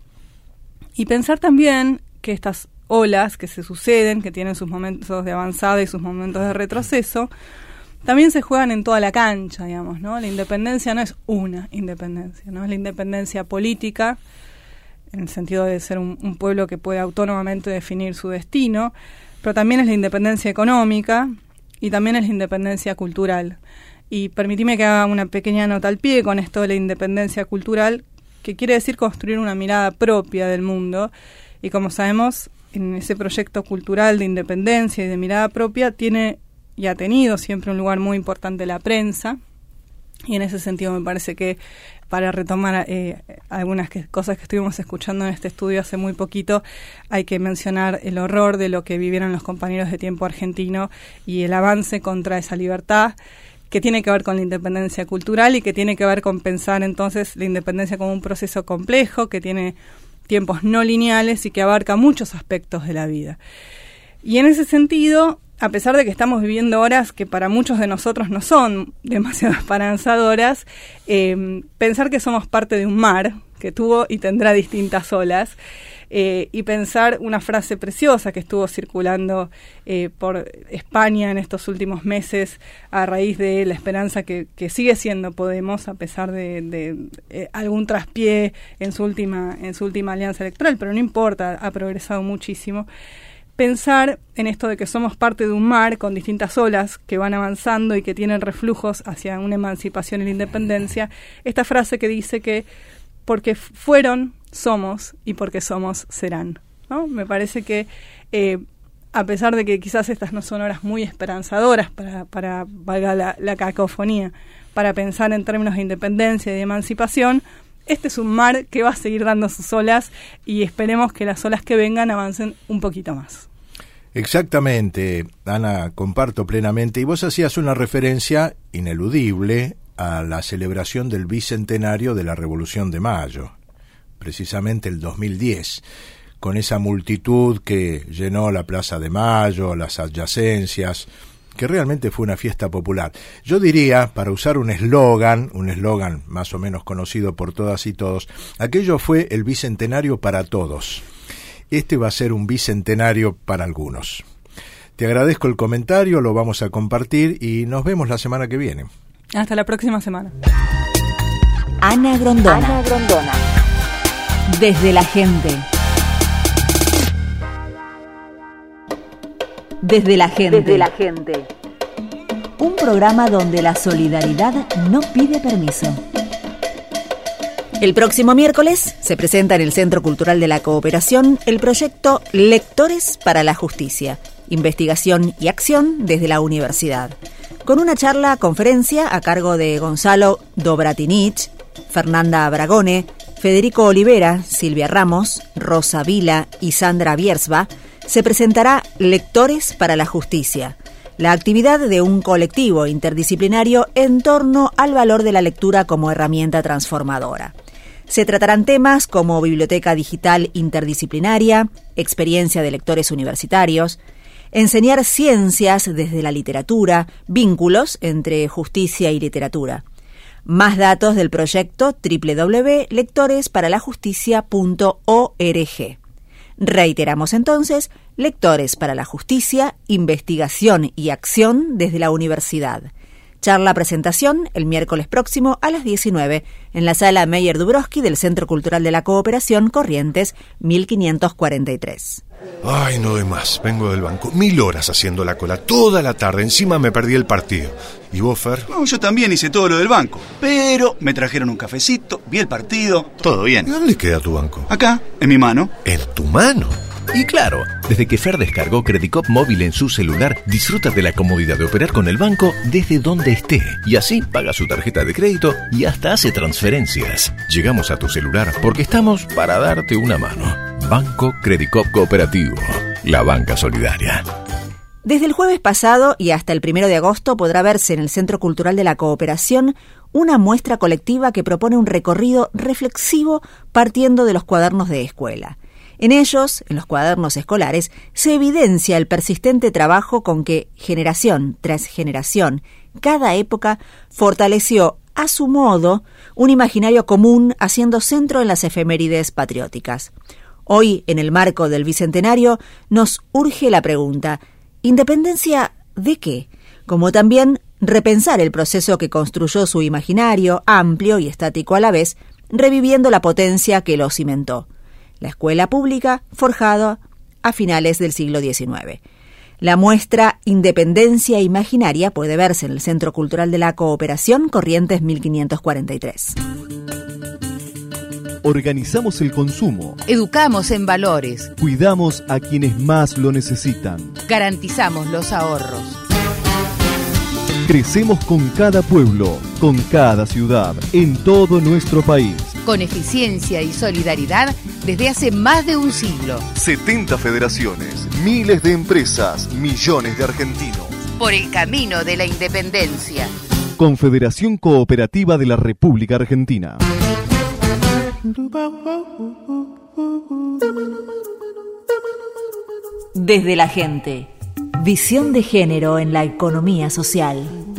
Y pensar también que estas olas que se suceden, que tienen sus momentos de avanzada y sus momentos de retroceso, también se juegan en toda la cancha, digamos, ¿no? La independencia no es una independencia, ¿no? Es la independencia política, en el sentido de ser un, un pueblo que puede autónomamente definir su destino, pero también es la independencia económica y también es la independencia cultural. Y permitime que haga una pequeña nota al pie con esto de la independencia cultural, que quiere decir construir una mirada propia del mundo, y como sabemos, en ese proyecto cultural de independencia y de mirada propia tiene y ha tenido siempre un lugar muy importante la prensa, y en ese sentido me parece que para retomar eh, algunas que, cosas que estuvimos escuchando en este estudio hace muy poquito, hay que mencionar el horror de lo que vivieron los compañeros de Tiempo Argentino y el avance contra esa libertad, que tiene que ver con la independencia cultural y que tiene que ver con pensar entonces la independencia como un proceso complejo, que tiene tiempos no lineales y que abarca muchos aspectos de la vida. Y en ese sentido, a pesar de que estamos viviendo horas que para muchos de nosotros no son demasiado esperanzadoras, eh, pensar que somos parte de un mar que tuvo y tendrá distintas olas, eh, y pensar una frase preciosa que estuvo circulando eh, por España en estos últimos meses a raíz de la esperanza que, que sigue siendo Podemos, a pesar de, de eh, algún traspié en su última, en su última alianza electoral, pero no importa, ha progresado muchísimo. Pensar en esto de que somos parte de un mar con distintas olas que van avanzando y que tienen reflujos hacia una emancipación y la independencia, esta frase que dice que porque fueron, somos, y porque somos, serán, ¿no? Me parece que eh, a pesar de que quizás estas no son horas muy esperanzadoras para, para valga la, la cacofonía, para pensar en términos de independencia y de emancipación, este es un mar que va a seguir dando sus olas y esperemos que las olas que vengan avancen un poquito más. Exactamente, Ana, comparto plenamente. Y vos hacías una referencia ineludible a la celebración del bicentenario de la Revolución de Mayo, precisamente el dos mil diez, con esa multitud que llenó la Plaza de Mayo, las adyacencias, que realmente fue una fiesta popular. Yo diría, para usar un eslogan, un eslogan más o menos conocido por todas y todos, aquello fue el bicentenario para todos. Este va a ser un bicentenario para algunos. Te agradezco el comentario, lo vamos a compartir y nos vemos la semana que viene. Hasta la próxima semana. Ana Grondona. Ana Grondona. Desde la gente. Desde la gente. Desde la gente. Un programa donde la solidaridad no pide permiso. El próximo miércoles se presenta en el Centro Cultural de la Cooperación el proyecto Lectores para la Justicia, investigación y acción desde la universidad, con una charla conferencia a cargo de Gonzalo Dobratinich, Fernanda Bragone, Federico Olivera, Silvia Ramos, Rosa Vila y Sandra Biersba. Se presentará Lectores para la Justicia, la actividad de un colectivo interdisciplinario en torno al valor de la lectura como herramienta transformadora. Se tratarán temas como biblioteca digital interdisciplinaria, experiencia de lectores universitarios, enseñar ciencias desde la literatura, vínculos entre justicia y literatura. Más datos del proyecto doble u doble u doble u punto lectores para la justicia punto org. Reiteramos entonces, Lectores para la Justicia, investigación y acción desde la universidad. Charla presentación el miércoles próximo a las diecinueve en la sala Meyer Dubrowski del Centro Cultural de la Cooperación, Corrientes mil quinientos cuarenta y tres. Ay, no doy más. Vengo del banco. Mil horas haciendo la cola. Toda la tarde. Encima me perdí el partido. ¿Y vos, Fer? No, yo también hice todo lo del banco. Pero me trajeron un cafecito, vi el partido, todo bien. ¿Y dónde queda tu banco? Acá, en mi mano. ¿En tu mano? Y claro, desde que Fer descargó Credicop Móvil en su celular, disfruta de la comodidad de operar con el banco desde donde esté. Y así paga su tarjeta de crédito y hasta hace transferencias. Llegamos a tu celular porque estamos para darte una mano. Banco Credicop Cooperativo, la banca solidaria. Desde el jueves pasado y hasta el primero de agosto podrá verse en el Centro Cultural de la Cooperación una muestra colectiva que propone un recorrido reflexivo partiendo de los cuadernos de escuela. En ellos, en los cuadernos escolares, se evidencia el persistente trabajo con que, generación tras generación, cada época fortaleció, a su modo, un imaginario común haciendo centro en las efemérides patrióticas. Hoy, en el marco del Bicentenario, nos urge la pregunta, ¿independencia de qué? Como también repensar el proceso que construyó su imaginario, amplio y estático a la vez, reviviendo la potencia que lo cimentó. La escuela pública, forjada a finales del siglo diecinueve. La muestra Independencia Imaginaria puede verse en el Centro Cultural de la Cooperación, Corrientes mil quinientos cuarenta y tres. Organizamos el consumo. Educamos en valores. Cuidamos a quienes más lo necesitan. Garantizamos los ahorros. Crecemos con cada pueblo, con cada ciudad, en todo nuestro país. Con eficiencia y solidaridad desde hace más de un siglo. setenta federaciones, miles de empresas, millones de argentinos. Por el camino de la independencia. Confederación Cooperativa de la República Argentina. Desde la gente. Visión de género en la economía social.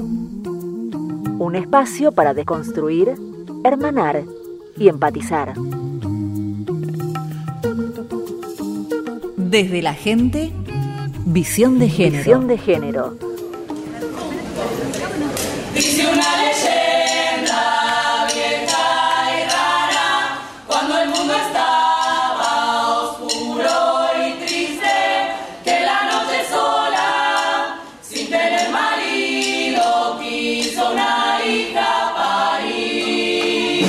Un espacio para deconstruir, hermanar y empatizar. Desde la gente, visión de género. Visión de género. Dice una leyenda vieja y rara, cuando el mundo estaba oscuro y triste, que la noche sola, sin tener marido, quiso una hija parir.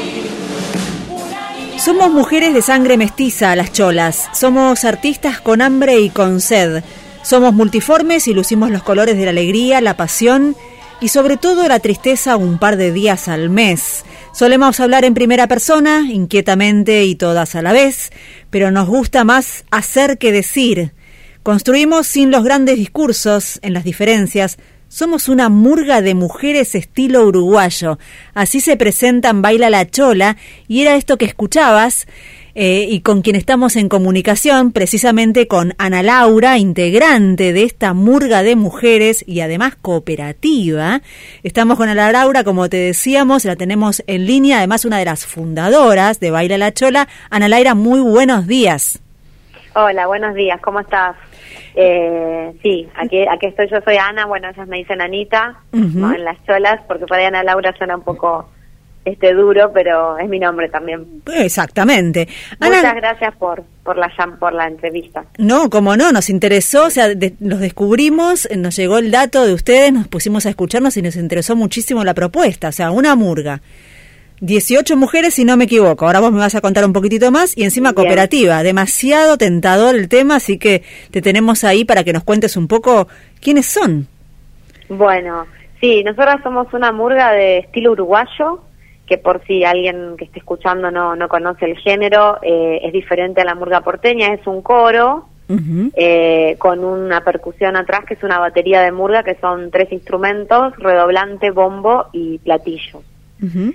Una Somos mujeres de sangre mestiza, las cholas. Somos artistas con hambre y con sed. Somos multiformes y lucimos los colores de la alegría, la pasión y sobre todo la tristeza un par de días al mes. Solemos hablar en primera persona, inquietamente y todas a la vez, pero nos gusta más hacer que decir. Construimos sin los grandes discursos, en las diferencias. Somos una murga de mujeres estilo uruguayo. Así se presentan Baila la Chola, y era esto que escuchabas, eh, y con quien estamos en comunicación, precisamente con Ana Laura, integrante de esta murga de mujeres y además cooperativa. Estamos con Ana Laura, como te decíamos, la tenemos en línea, además una de las fundadoras de Baila la Chola. Ana Laura, muy buenos días. Hola, buenos días, ¿cómo estás? Eh, sí, aquí, aquí estoy, yo soy Ana, bueno, ellas me dicen Anita, uh-huh. ¿no? En las cholas, porque por ahí Ana Laura suena un poco este duro, pero es mi nombre también. Exactamente. Muchas Ana, gracias por por la por la entrevista. No, como no, nos interesó, o sea, de, los descubrimos, nos llegó el dato de ustedes, nos pusimos a escucharnos y nos interesó muchísimo la propuesta, o sea, una murga. dieciocho mujeres, si no me equivoco. Ahora vos me vas a contar un poquitito más. Y encima Bien. Cooperativa. Demasiado tentador el tema, así que te tenemos ahí para que nos cuentes un poco quiénes son. Bueno, sí, nosotras somos una murga de estilo uruguayo, que por si alguien que esté escuchando no, no conoce el género, eh, es diferente a la murga porteña, es un coro uh-huh. eh, con una percusión atrás, que es una batería de murga, que son tres instrumentos, redoblante, bombo y platillo. Uh-huh.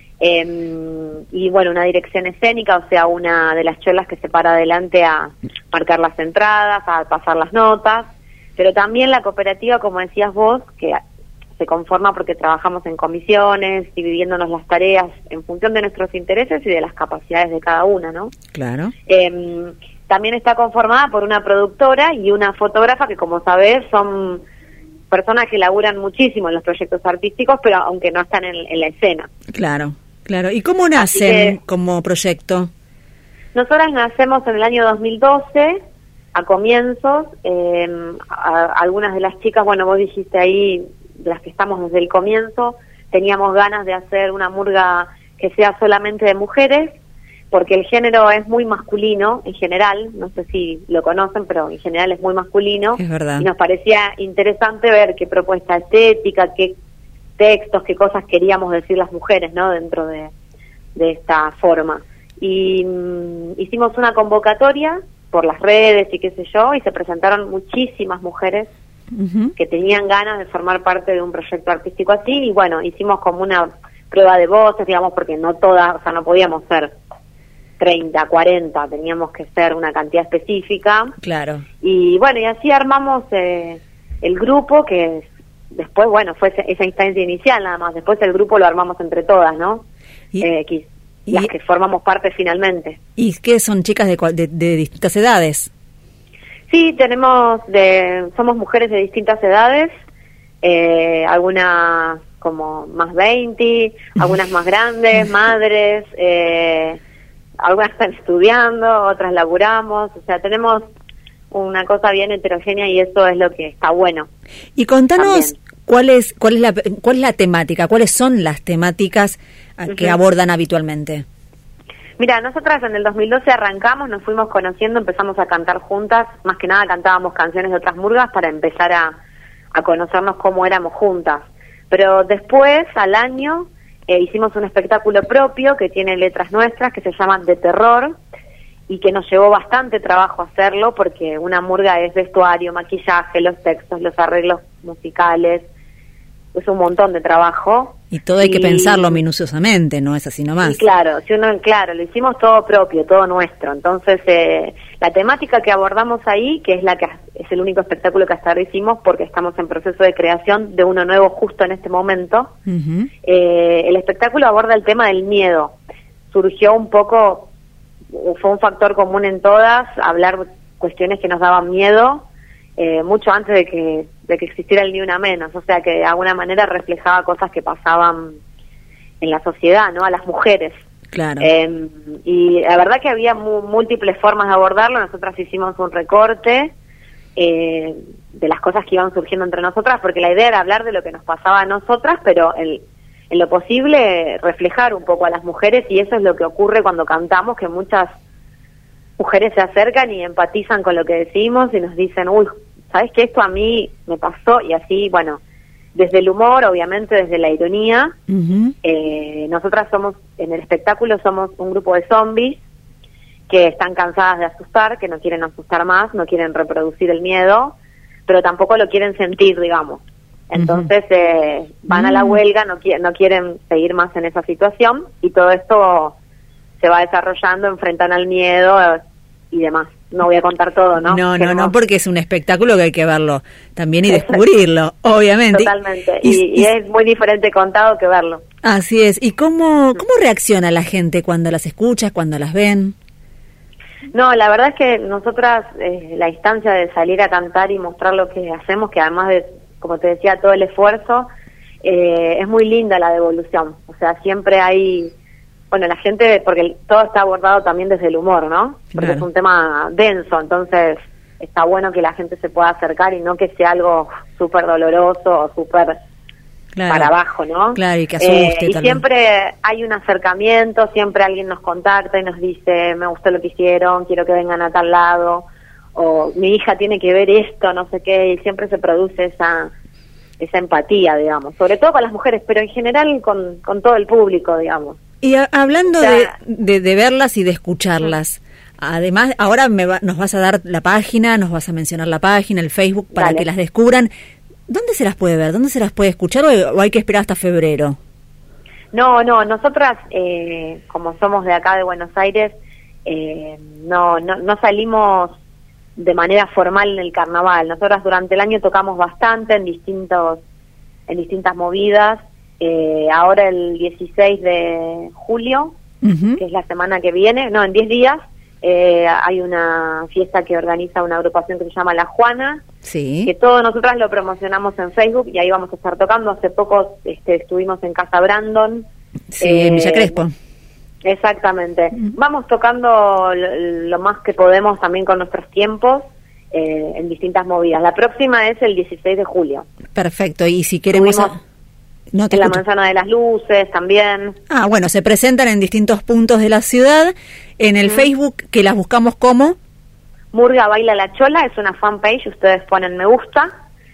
Eh, y bueno, una dirección escénica, o sea, una de las cholas que se para adelante a marcar las entradas, a pasar las notas, pero también la cooperativa, como decías vos, que se conforma porque trabajamos en comisiones, dividiéndonos las tareas en función de nuestros intereses y de las capacidades de cada una, ¿no? Claro. Eh, también está conformada por una productora y una fotógrafa que, como sabés, son personas que laburan muchísimo en los proyectos artísticos, pero aunque no están en, en la escena. Claro, claro. ¿Y cómo nacen que, como proyecto? Nosotras nacemos en el año dos mil doce, a comienzos. Eh, a, a algunas de las chicas, bueno, vos dijiste ahí, las que estamos desde el comienzo, teníamos ganas de hacer una murga que sea solamente de mujeres, porque el género es muy masculino en general, no sé si lo conocen, pero en general es muy masculino. Es verdad. Y nos parecía interesante ver qué propuesta estética, qué textos, qué cosas queríamos decir las mujeres, ¿no? Dentro de, de esta forma. Y um, hicimos una convocatoria por las redes y qué sé yo, y se presentaron muchísimas mujeres uh-huh. que tenían ganas de formar parte de un proyecto artístico así, y bueno, hicimos como una prueba de voces, digamos, porque no todas, o sea, no podíamos ser treinta, cuarenta, teníamos que ser una cantidad específica. Claro. Y bueno, y así armamos eh, el grupo, que después, bueno, fue esa instancia inicial nada más, después el grupo lo armamos entre todas, ¿no? Y, eh, que, y las que formamos parte finalmente. ¿Y qué son chicas de, de, de distintas edades? Sí, tenemos, de somos mujeres de distintas edades, eh, algunas como más veinte, algunas más grandes, madres, eh, algunas están estudiando, otras laburamos, o sea, tenemos una cosa bien heterogénea y eso es lo que está bueno. Y contanos cuál es cuál es la cuál es la temática, cuáles son las temáticas que uh-huh. abordan habitualmente. Mira, nosotras en el dos mil doce arrancamos, nos fuimos conociendo, empezamos a cantar juntas, más que nada cantábamos canciones de otras murgas para empezar a, a conocernos cómo éramos juntas. Pero después, al año, eh, hicimos un espectáculo propio que tiene letras nuestras, que se llaman De Terror, y que nos llevó bastante trabajo hacerlo, porque una murga es vestuario, maquillaje, los textos, los arreglos musicales, es un montón de trabajo. Y todo hay y, que pensarlo minuciosamente, no es así nomás. Y claro, si uno, claro, lo hicimos todo propio, todo nuestro. Entonces, eh, la temática que abordamos ahí, que es la que es el único espectáculo que hasta ahora hicimos, porque estamos en proceso de creación de uno nuevo justo en este momento, uh-huh. eh, el espectáculo aborda el tema del miedo. Surgió un poco, fue un factor común en todas, hablar cuestiones que nos daban miedo, eh, mucho antes de que de que existiera el Ni Una Menos, o sea que de alguna manera reflejaba cosas que pasaban en la sociedad, ¿no? A las mujeres. Claro. Eh, y la verdad que había mu- múltiples formas de abordarlo. Nosotras hicimos un recorte eh, de las cosas que iban surgiendo entre nosotras, porque la idea era hablar de lo que nos pasaba a nosotras, pero el, en lo posible reflejar un poco a las mujeres, y eso es lo que ocurre cuando cantamos, que muchas mujeres se acercan y empatizan con lo que decimos y nos dicen, uy, ¿sabes qué? Esto a mí me pasó, y así, bueno, desde el humor, obviamente desde la ironía, uh-huh. eh, nosotras somos, en el espectáculo somos un grupo de zombies que están cansadas de asustar, que no quieren asustar más, no quieren reproducir el miedo, pero tampoco lo quieren sentir, digamos. Entonces uh-huh. eh, van uh-huh. a la huelga, no, qui- no quieren seguir más en esa situación, y todo esto se va desarrollando, enfrentan al miedo y demás. No voy a contar todo, ¿no? No, Queremos... no, no, porque es un espectáculo que hay que verlo también y descubrirlo, obviamente. Totalmente, y, y, y, y es muy diferente contado que verlo. Así es. ¿Y cómo, cómo reacciona la gente cuando las escuchas, cuando las ven? No, la verdad es que nosotras, eh, la instancia de salir a cantar y mostrar lo que hacemos, que además de, como te decía, todo el esfuerzo, eh, es muy linda la devolución. O sea, siempre hay... Bueno, la gente, porque todo está abordado también desde el humor, ¿no? Porque claro. es un tema denso, entonces está bueno que la gente se pueda acercar y no que sea algo súper doloroso o súper claro. para abajo, ¿no? Claro, y que asuste eh, Y también. siempre hay un acercamiento, siempre alguien nos contacta y nos dice, me gustó lo que hicieron, quiero que vengan a tal lado, o mi hija tiene que ver esto, no sé qué, y siempre se produce esa esa empatía, digamos, sobre todo con las mujeres, pero en general con, con todo el público, digamos. Y a, hablando o sea, de, de, de verlas y de escucharlas, además, ahora me va, nos vas a dar la página, nos vas a mencionar la página, el Facebook, para dale. que las descubran. ¿Dónde se las puede ver? ¿Dónde se las puede escuchar o, o hay que esperar hasta febrero? No, no, nosotras, eh, como somos de acá de Buenos Aires, eh, no, no, no salimos de manera formal en el carnaval. Nosotras durante el año tocamos bastante en distintos, en distintas movidas. Eh, ahora el dieciséis de julio, uh-huh. que es la semana que viene, no, en diez días, eh, hay una fiesta que organiza una agrupación que se llama La Juana, sí. que todos nosotras lo promocionamos en Facebook y ahí vamos a estar tocando. Hace poco este, estuvimos en Casa Brandon. Sí, eh, en Villa Crespo. Exactamente. Uh-huh. Vamos tocando lo, lo más que podemos también con nuestros tiempos. Eh, en distintas movidas. La próxima es el dieciséis de julio. Perfecto, y si queremos... A... No te en escucho. La Manzana de las Luces también. Ah, bueno, se presentan en distintos puntos de la ciudad. En el mm. Facebook, que las buscamos como... Murga Baila La Chola, es una fanpage, ustedes ponen me gusta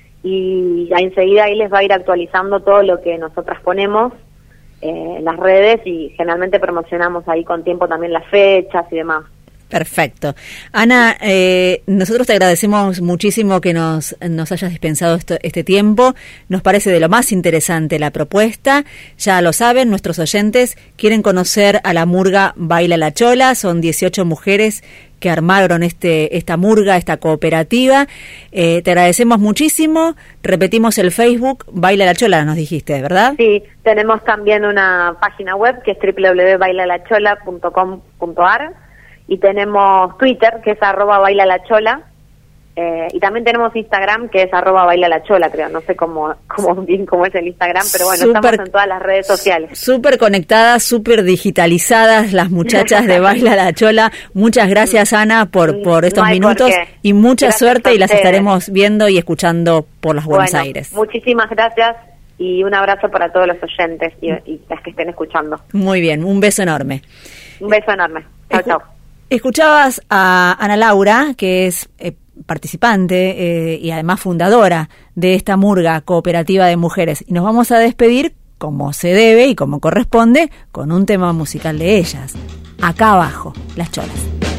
y enseguida ahí les va a ir actualizando todo lo que nosotras ponemos eh, en las redes, y generalmente promocionamos ahí con tiempo también las fechas y demás. Perfecto. Ana, eh, nosotros te agradecemos muchísimo que nos, nos hayas dispensado esto, este tiempo. Nos parece de lo más interesante la propuesta. Ya lo saben, nuestros oyentes quieren conocer a la murga Baila La Chola. Son dieciocho mujeres que armaron este esta murga, esta cooperativa. Eh, te agradecemos muchísimo. Repetimos el Facebook, Baila La Chola, nos dijiste, ¿verdad? Sí, tenemos también una página web que es doble u doble u doble u punto baila la chola punto com punto a r. Y tenemos Twitter, que es arroba baila la chola, eh, y también tenemos Instagram, que es arroba baila la chola, creo, no sé cómo, cómo bien cómo es el Instagram, pero bueno, super, estamos en todas las redes sociales. Súper conectadas, súper digitalizadas las muchachas de Baila La Chola. Muchas gracias, Ana, por, por estos no minutos, y mucha gracias suerte, y las estaremos viendo y escuchando por las Buenos bueno, Aires. Muchísimas gracias, y un abrazo para todos los oyentes y, y las que estén escuchando. Muy bien, un beso enorme. Un beso enorme. Chao, chao. Escuchabas a Ana Laura, que es eh, participante eh, y además fundadora de esta murga cooperativa de mujeres. Y nos vamos a despedir como se debe y como corresponde con un tema musical de ellas. Acá abajo, Las Cholas.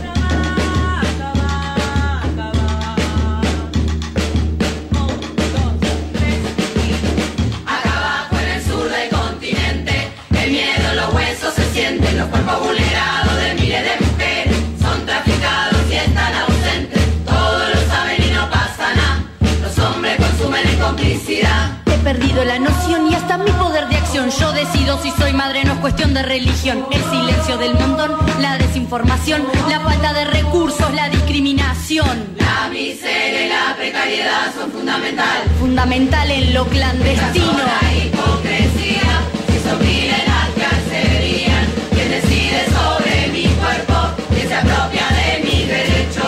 Los cuerpos vulnerados de miles de mujeres son traficados y están ausentes. Todos lo saben y no pasa nada. Los hombres consumen en complicidad. He perdido la noción y hasta mi poder de acción. Yo decido si soy madre, no es cuestión de religión. El silencio del montón, la desinformación, la falta de recursos, la discriminación. La miseria y la precariedad son fundamental. Fundamental en lo clandestino. La hipocresía, si son milenarias serían. ¿Quién decide sobre mi cuerpo? ¿Quién se apropia de mi derecho?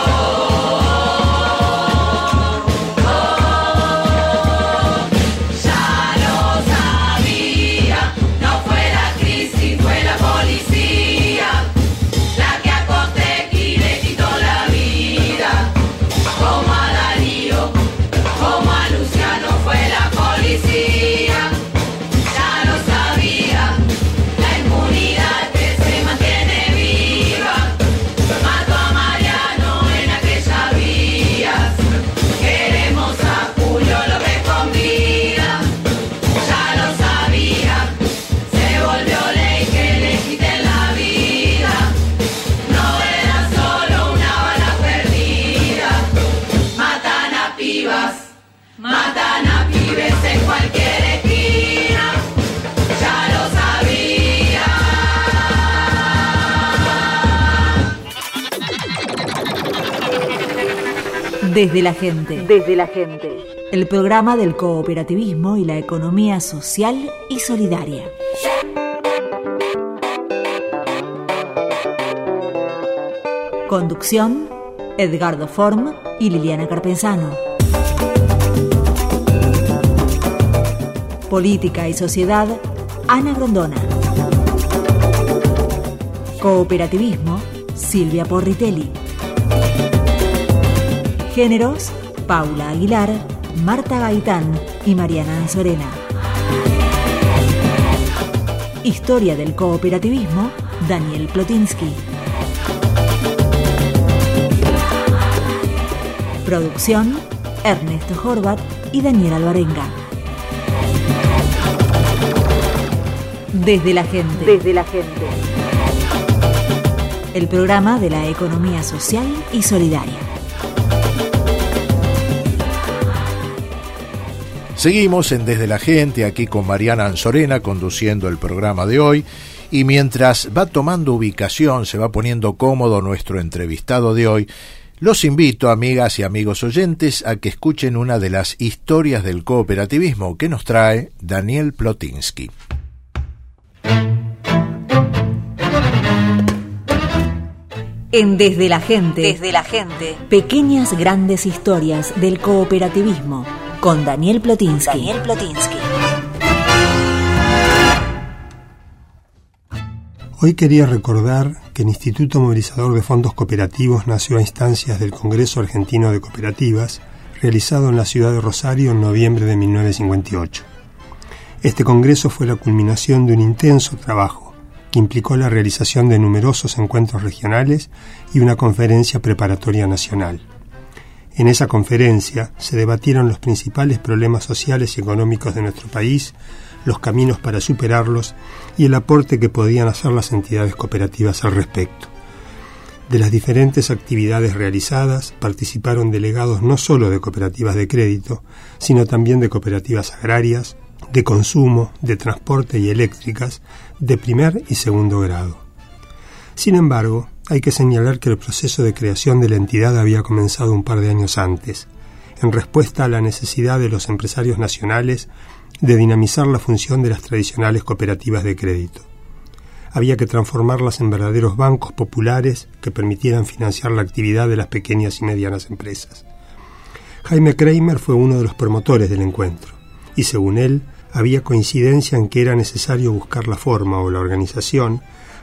Oh, ya lo sabía, no fue la crisis, fue la policía la que a Costequi le quitó la vida. Como a Darío, como a Luciano fue la policía. Ya lo sabía. Matan a pibes en cualquier esquina, ya lo sabía. Desde la gente, desde la gente. El programa del cooperativismo y la economía social y solidaria. Conducción, Edgardo Form y Liliana Carpenzano. Política y Sociedad, Ana Grondona. Cooperativismo, Silvia Porritelli. Géneros, Paula Aguilar, Marta Gaitán y Mariana Anzorena. Historia del cooperativismo, Daniel Plotinsky. Producción, Ernesto Horvat y Daniel Alvarenga. Desde la gente. Desde la gente. El programa de la economía social y solidaria. Seguimos en Desde la Gente, aquí con Mariana Anzorena conduciendo el programa de hoy. Y mientras va tomando ubicación, se va poniendo cómodo nuestro entrevistado de hoy, los invito, amigas y amigos oyentes, a que escuchen una de las historias del cooperativismo que nos trae Daniel Plotinsky. En Desde la Gente, Desde la Gente, pequeñas grandes historias del cooperativismo, con Daniel Plotinsky. Daniel Plotinsky. Hoy quería recordar que el Instituto Movilizador de Fondos Cooperativos nació a instancias del Congreso Argentino de Cooperativas, realizado en la ciudad de Rosario en noviembre de mil novecientos cincuenta y ocho. Este congreso fue la culminación de un intenso trabajo que implicó la realización de numerosos encuentros regionales y una conferencia preparatoria nacional. En esa conferencia se debatieron los principales problemas sociales y económicos de nuestro país, los caminos para superarlos y el aporte que podían hacer las entidades cooperativas al respecto. De las diferentes actividades realizadas participaron delegados no solo de cooperativas de crédito, sino también de cooperativas agrarias, de consumo, de transporte y eléctricas, de primer y segundo grado. Sin embargo, hay que señalar que el proceso de creación de la entidad había comenzado un par de años antes, en respuesta a la necesidad de los empresarios nacionales de dinamizar la función de las tradicionales cooperativas de crédito. Había que transformarlas en verdaderos bancos populares que permitieran financiar la actividad de las pequeñas y medianas empresas. Jaime Kramer fue uno de los promotores del encuentro, y según él, había coincidencia en que era necesario buscar la forma o la organización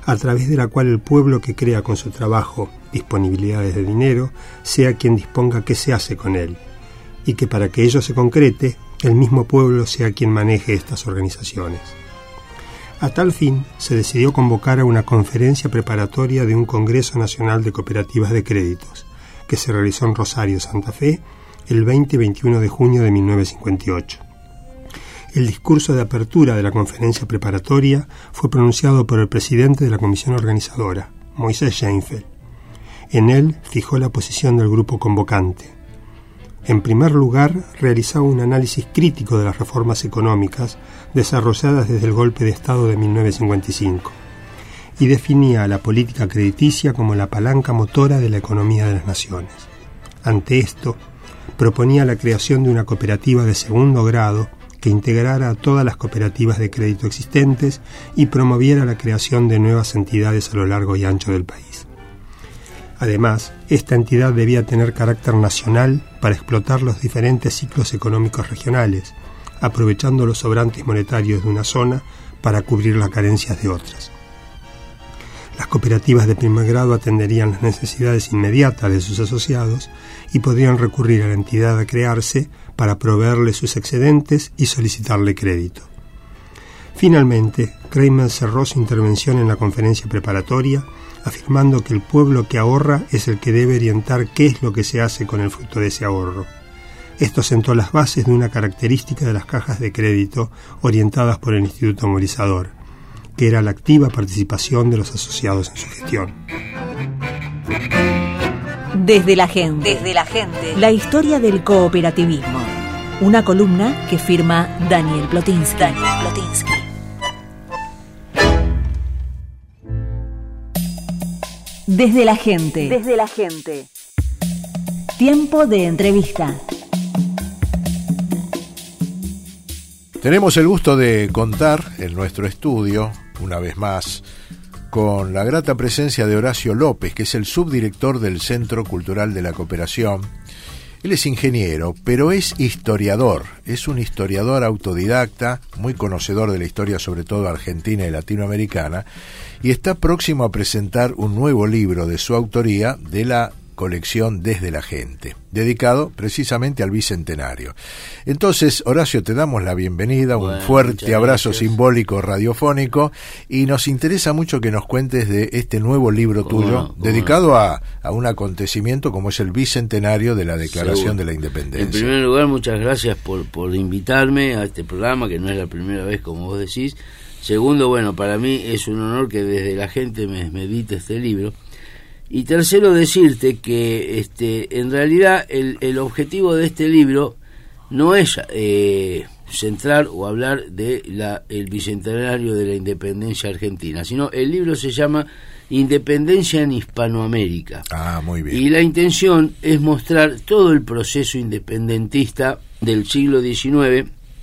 a través de la cual el pueblo que crea con su trabajo disponibilidades de dinero sea quien disponga qué se hace con él, y que para que ello se concrete, el mismo pueblo sea quien maneje estas organizaciones. A tal fin, se decidió convocar a una conferencia preparatoria de un Congreso Nacional de Cooperativas de Créditos, que se realizó en Rosario, Santa Fe, el veinte y veintiuno de junio de mil novecientos cincuenta y ocho. El discurso de apertura de la conferencia preparatoria fue pronunciado por el presidente de la comisión organizadora, Moisés Sheinfeld. En él fijó la posición del grupo convocante. En primer lugar, realizaba un análisis crítico de las reformas económicas desarrolladas desde el golpe de Estado de mil novecientos cincuenta y cinco y definía a la política crediticia como la palanca motora de la economía de las naciones. Ante esto, proponía la creación de una cooperativa de segundo grado que integrara a todas las cooperativas de crédito existentes y promoviera la creación de nuevas entidades a lo largo y ancho del país. Además, esta entidad debía tener carácter nacional para explotar los diferentes ciclos económicos regionales, aprovechando los sobrantes monetarios de una zona para cubrir las carencias de otras. Las cooperativas de primer grado atenderían las necesidades inmediatas de sus asociados y podrían recurrir a la entidad a crearse para proveerle sus excedentes y solicitarle crédito. Finalmente, Kramer cerró su intervención en la conferencia preparatoria afirmando que el pueblo que ahorra es el que debe orientar qué es lo que se hace con el fruto de ese ahorro. Esto sentó las bases de una característica de las cajas de crédito orientadas por el Instituto Movilizador, que era la activa participación de los asociados en su gestión. Desde la gente, desde la gente, la historia del cooperativismo. Una columna que firma Daniel Plotinsky. Daniel Plotinsky. Desde la gente, desde la gente. Tiempo de entrevista. Tenemos el gusto de contar en nuestro estudio, una vez más, con la grata presencia de Horacio López, que es el subdirector del Centro Cultural de la Cooperación. Él es ingeniero, pero es historiador, es un historiador autodidacta, muy conocedor de la historia, sobre todo argentina y latinoamericana, y está próximo a presentar un nuevo libro de su autoría de la colección Desde la Gente, dedicado precisamente al Bicentenario. Entonces, Horacio, te damos la bienvenida, bueno, un fuerte abrazo gracias. Simbólico radiofónico, y nos interesa mucho que nos cuentes de este nuevo libro ¿Cómo tuyo, no? dedicado no? a, a un acontecimiento como es el Bicentenario de la Declaración Seguro. de la Independencia. En primer lugar, muchas gracias por, por invitarme a este programa, que no es la primera vez, como vos decís. Segundo, bueno, para mí es un honor que Desde la Gente me medite este libro. Y tercero, decirte que este, en realidad el, el objetivo de este libro no es eh, centrar o hablar de la, el Bicentenario de la Independencia Argentina, sino el libro se llama Independencia en Hispanoamérica. Ah, muy bien. Y la intención es mostrar todo el proceso independentista del siglo diecinueve,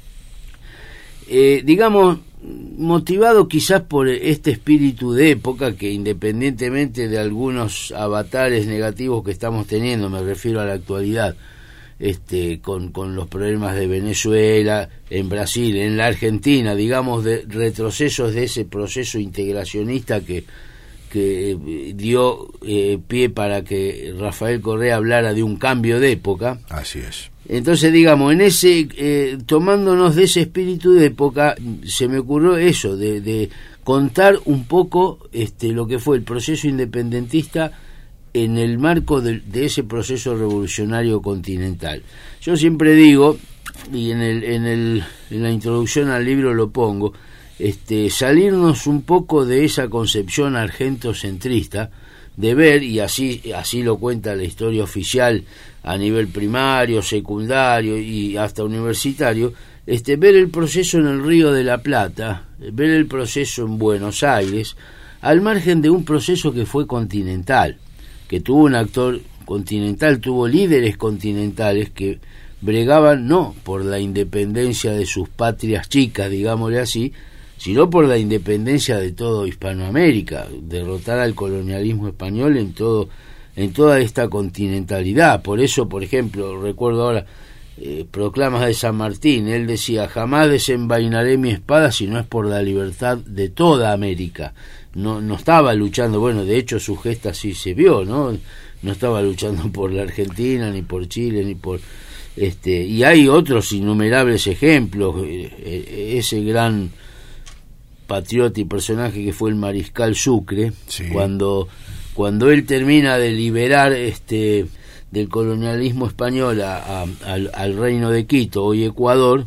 eh, digamos, motivado quizás por este espíritu de época que, independientemente de algunos avatares negativos que estamos teniendo, me refiero a la actualidad, este, con, con los problemas de Venezuela, en Brasil, en la Argentina, digamos, de retrocesos de ese proceso integracionista que, que dio eh, pie para que Rafael Correa hablara de un cambio de época. Así es. Entonces, digamos, en ese eh, tomándonos de ese espíritu de época, se me ocurrió eso, de, de contar un poco este, lo que fue el proceso independentista en el marco de, de ese proceso revolucionario continental. Yo siempre digo, y en, el, en, el, en la introducción al libro lo pongo, este, salirnos un poco de esa concepción argentocentrista, de ver, y así así lo cuenta la historia oficial a nivel primario, secundario y hasta universitario, este ver el proceso en el Río de la Plata, ver el proceso en Buenos Aires, al margen de un proceso que fue continental, que tuvo un actor continental, tuvo líderes continentales que bregaban no por la independencia de sus patrias chicas, digámosle así, sino por la independencia de todo Hispanoamérica, derrotar al colonialismo español en todo en toda esta continentalidad. Por eso, por ejemplo, recuerdo ahora eh, proclamas de San Martín. Él decía: jamás desenvainaré mi espada si no es por la libertad de toda América. No, no estaba luchando, bueno, de hecho su gesta sí se vio, ¿no? No estaba luchando por la Argentina, ni por Chile, ni por... este y hay otros innumerables ejemplos. Eh, ese gran patriota y personaje que fue el Mariscal Sucre, sí. cuando cuando él termina de liberar este del colonialismo español a, a, al, al reino de Quito, hoy Ecuador,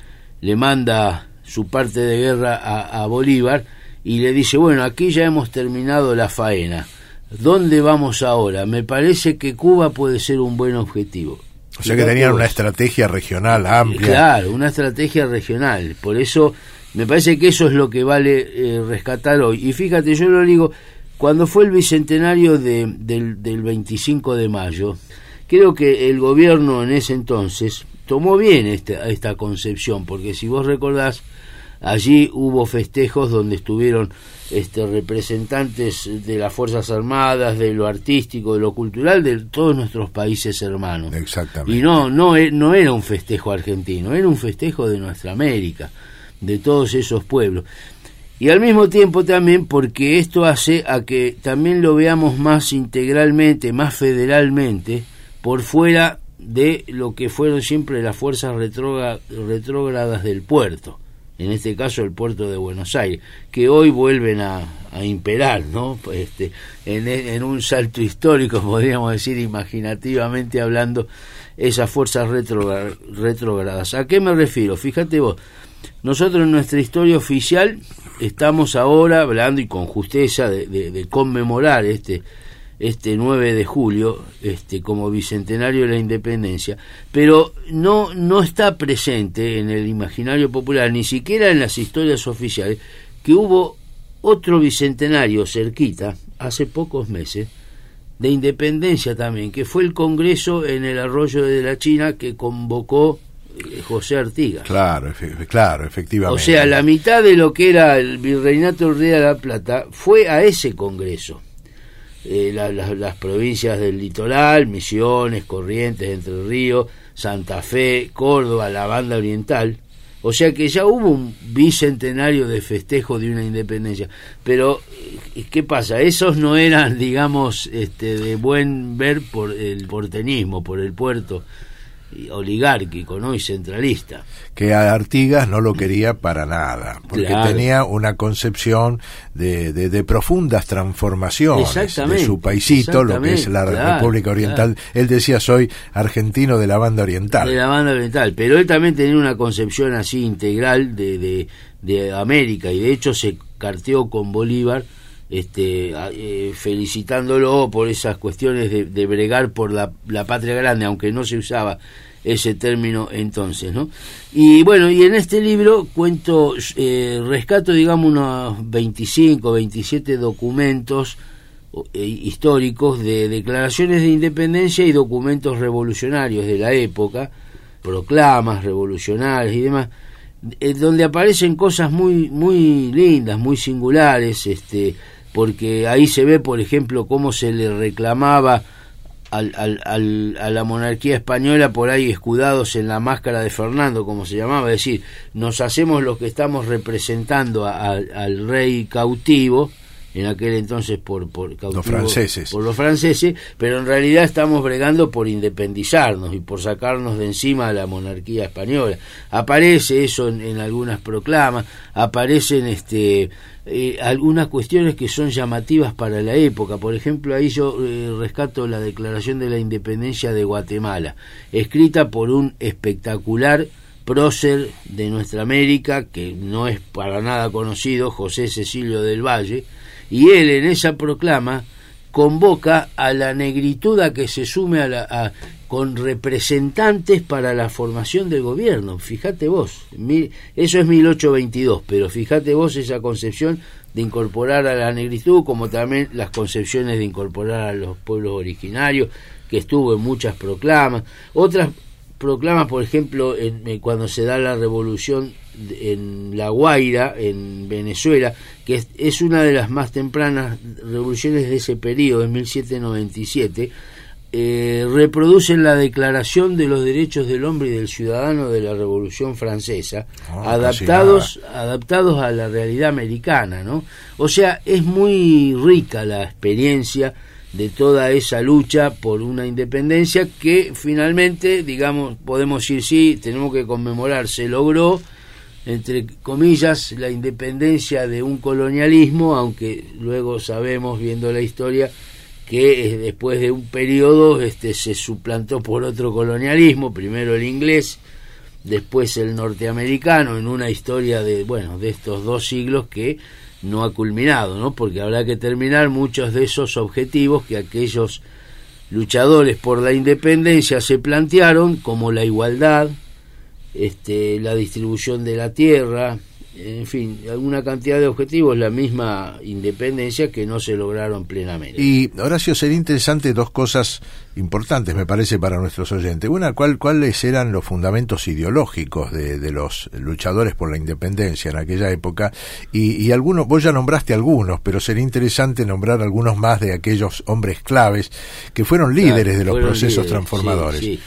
le manda su parte de guerra a, a Bolívar y le dice: bueno, aquí ya hemos terminado la faena, ¿dónde vamos ahora? Me parece que Cuba puede ser un buen objetivo. O sea que tenían una estrategia regional amplia. Claro, una estrategia regional. Por eso me parece que eso es lo que vale eh, rescatar hoy. Y fíjate, yo lo digo, cuando fue el bicentenario de, del, del veinticinco de mayo, creo que el gobierno en ese entonces tomó bien esta, esta concepción, porque si vos recordás, allí hubo festejos donde estuvieron este, representantes de las Fuerzas Armadas, de lo artístico, de lo cultural, de todos nuestros países hermanos. Exactamente. Y no, no, no era un festejo argentino, era un festejo de nuestra América, de todos esos pueblos. Y al mismo tiempo también porque esto hace a que también lo veamos más integralmente, más federalmente, por fuera de lo que fueron siempre las fuerzas retrógradas del puerto. En este caso el puerto de Buenos Aires, que hoy vuelven a, a imperar, ¿no? Este, en, en un salto histórico, podríamos decir, imaginativamente hablando, esas fuerzas retrógradas. ¿A qué me refiero? Fíjate vos, nosotros en nuestra historia oficial estamos ahora hablando, y con justeza, de, de, de conmemorar este este nueve de julio este como bicentenario de la independencia, pero no no está presente en el imaginario popular, ni siquiera en las historias oficiales, que hubo otro bicentenario cerquita, hace pocos meses, de independencia también, que fue el Congreso en el Arroyo de la China que convocó José Artigas. Claro, efe, claro, efectivamente. O sea, la mitad de lo que era el Virreinato del Río de la Plata fue a ese Congreso. Eh, la, la, las provincias del litoral, Misiones, Corrientes, Entre Ríos, Santa Fe, Córdoba, la Banda Oriental. O sea que ya hubo un bicentenario de festejo de una independencia. Pero, ¿qué pasa? Esos no eran, digamos, este, de buen ver por el porteñismo, por el puerto oligárquico, ¿no? Y centralista. Que a Artigas no lo quería para nada, porque claro. tenía una concepción de, de, de profundas transformaciones de su paisito, lo que es la claro, República Oriental. Claro. Él decía: soy argentino de la Banda Oriental. De la Banda Oriental, pero él también tenía una concepción así integral de, de, de América, y de hecho se carteó con Bolívar, este eh, felicitándolo por esas cuestiones de, de bregar por la, la patria grande, aunque no se usaba ese término entonces, ¿no? Y bueno, y en este libro cuento, eh, rescato, digamos, unos veinticinco, veintisiete documentos eh, históricos de declaraciones de independencia y documentos revolucionarios de la época, proclamas revolucionarias y demás, eh, donde aparecen cosas muy muy lindas, muy singulares, este porque ahí se ve, por ejemplo, cómo se le reclamaba al, al, al, a la monarquía española, por ahí escudados en la máscara de Fernando, como se llamaba, es decir, nos hacemos los que estamos representando a, a, al rey cautivo, en aquel entonces por, por cautivo, los franceses. por los franceses, pero en realidad estamos bregando por independizarnos y por sacarnos de encima a la monarquía española. Aparece eso en, en algunas proclamas, aparecen este eh, algunas cuestiones que son llamativas para la época. Por ejemplo, ahí yo eh, rescato la Declaración de la Independencia de Guatemala, escrita por un espectacular prócer de nuestra América, que no es para nada conocido, José Cecilio del Valle, y él en esa proclama convoca a la negritud a que se sume a la, a, con representantes para la formación del gobierno. Fíjate vos, mil, eso es mil ochocientos veintidós, pero fíjate vos esa concepción de incorporar a la negritud, como también las concepciones de incorporar a los pueblos originarios, que estuvo en muchas proclamas. Otras proclamas, por ejemplo, en, en, cuando se da la revolución en La Guaira, en Venezuela, que es, es una de las más tempranas revoluciones de ese periodo, en mil setecientos noventa y siete, eh, reproducen la Declaración de los Derechos del Hombre y del Ciudadano de la Revolución Francesa, oh, adaptados adaptados a la realidad americana, ¿no? O sea, es muy rica la experiencia de toda esa lucha por una independencia que finalmente, digamos, podemos decir sí, tenemos que conmemorar, se logró, entre comillas, la independencia de un colonialismo, aunque luego sabemos, viendo la historia, que eh, después de un periodo este, se suplantó por otro colonialismo, primero el inglés, después el norteamericano, en una historia de, bueno, de estos dos siglos que no ha culminado, ¿no? Porque habrá que terminar muchos de esos objetivos que aquellos luchadores por la independencia se plantearon, como la igualdad, este, la distribución de la tierra, en fin, alguna cantidad de objetivos, la misma independencia que no se lograron plenamente. Y, Horacio, sería interesante dos cosas importantes, me parece, para nuestros oyentes. Una, ¿cuál, ¿cuáles eran los fundamentos ideológicos de, de los luchadores por la independencia en aquella época? Y, y algunos, vos ya nombraste algunos, pero sería interesante nombrar algunos más de aquellos hombres claves que fueron líderes claro, de los procesos líderes, transformadores. Sí, sí.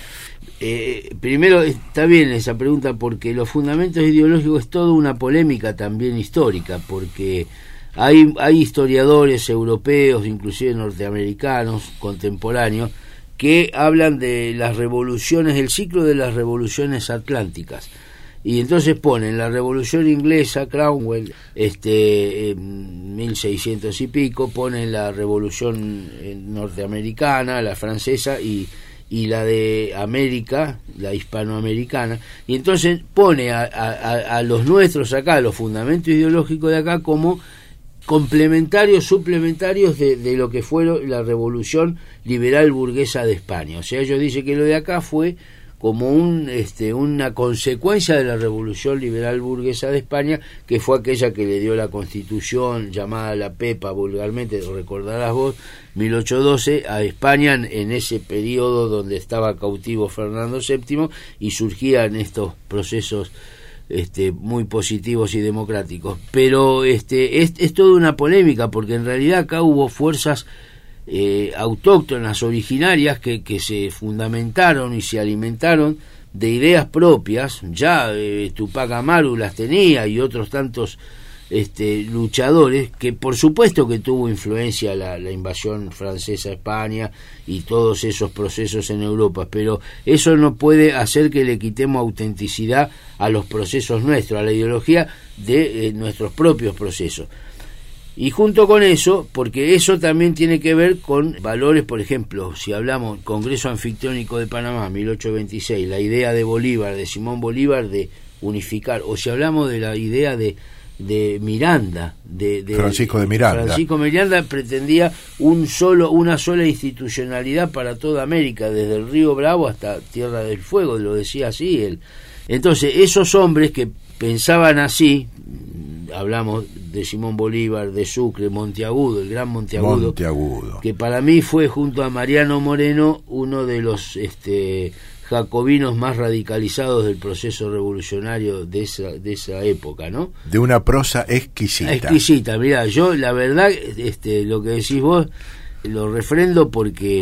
Eh, primero, está bien esa pregunta porque los fundamentos ideológicos es toda una polémica también histórica, porque hay, hay historiadores europeos, inclusive norteamericanos, contemporáneos, que hablan de las revoluciones, el ciclo de las revoluciones atlánticas. Y entonces ponen la revolución inglesa, Cromwell, este, en mil seiscientos y pico, ponen la revolución norteamericana, la francesa y y la de América, la hispanoamericana, y entonces pone a, a, a los nuestros acá, los fundamentos ideológicos de acá, como complementarios, suplementarios de, de lo que fue la revolución liberal burguesa de España. O sea, ellos dicen que lo de acá fue como un este una consecuencia de la revolución liberal burguesa de España, que fue aquella que le dio la Constitución, llamada la Pepa vulgarmente, lo recordarás vos, mil ochocientos doce, a España en, en ese periodo donde estaba cautivo Fernando séptimo y surgían estos procesos este muy positivos y democráticos. Pero este es, es toda una polémica, porque en realidad acá hubo fuerzas Eh, autóctonas, originarias, que, que se fundamentaron y se alimentaron de ideas propias. Ya eh, Tupac Amaru las tenía y otros tantos este, luchadores, que por supuesto que tuvo influencia la, la invasión francesa a España y todos esos procesos en Europa, pero eso no puede hacer que le quitemos autenticidad a los procesos nuestros, a la ideología de eh, nuestros propios procesos. Y junto con eso, porque eso también tiene que ver con valores, por ejemplo, si hablamos Congreso Anfictiónico de Panamá, mil ochocientos veintiséis, la idea de Bolívar, de Simón Bolívar, de unificar, o si hablamos de la idea de, de Miranda, de, de Francisco de Miranda. Francisco Miranda pretendía un solo, una sola institucionalidad para toda América, desde el Río Bravo hasta Tierra del Fuego, lo decía así él. Entonces, esos hombres que pensaban así, hablamos de Simón Bolívar, de Sucre, Monteagudo, el gran Monteagudo, Monteagudo, que para mí fue, junto a Mariano Moreno, uno de los este, jacobinos más radicalizados del proceso revolucionario de esa, de esa época, ¿no? De una prosa exquisita. Exquisita, mirá, yo la verdad, este, lo que decís vos, lo refrendo porque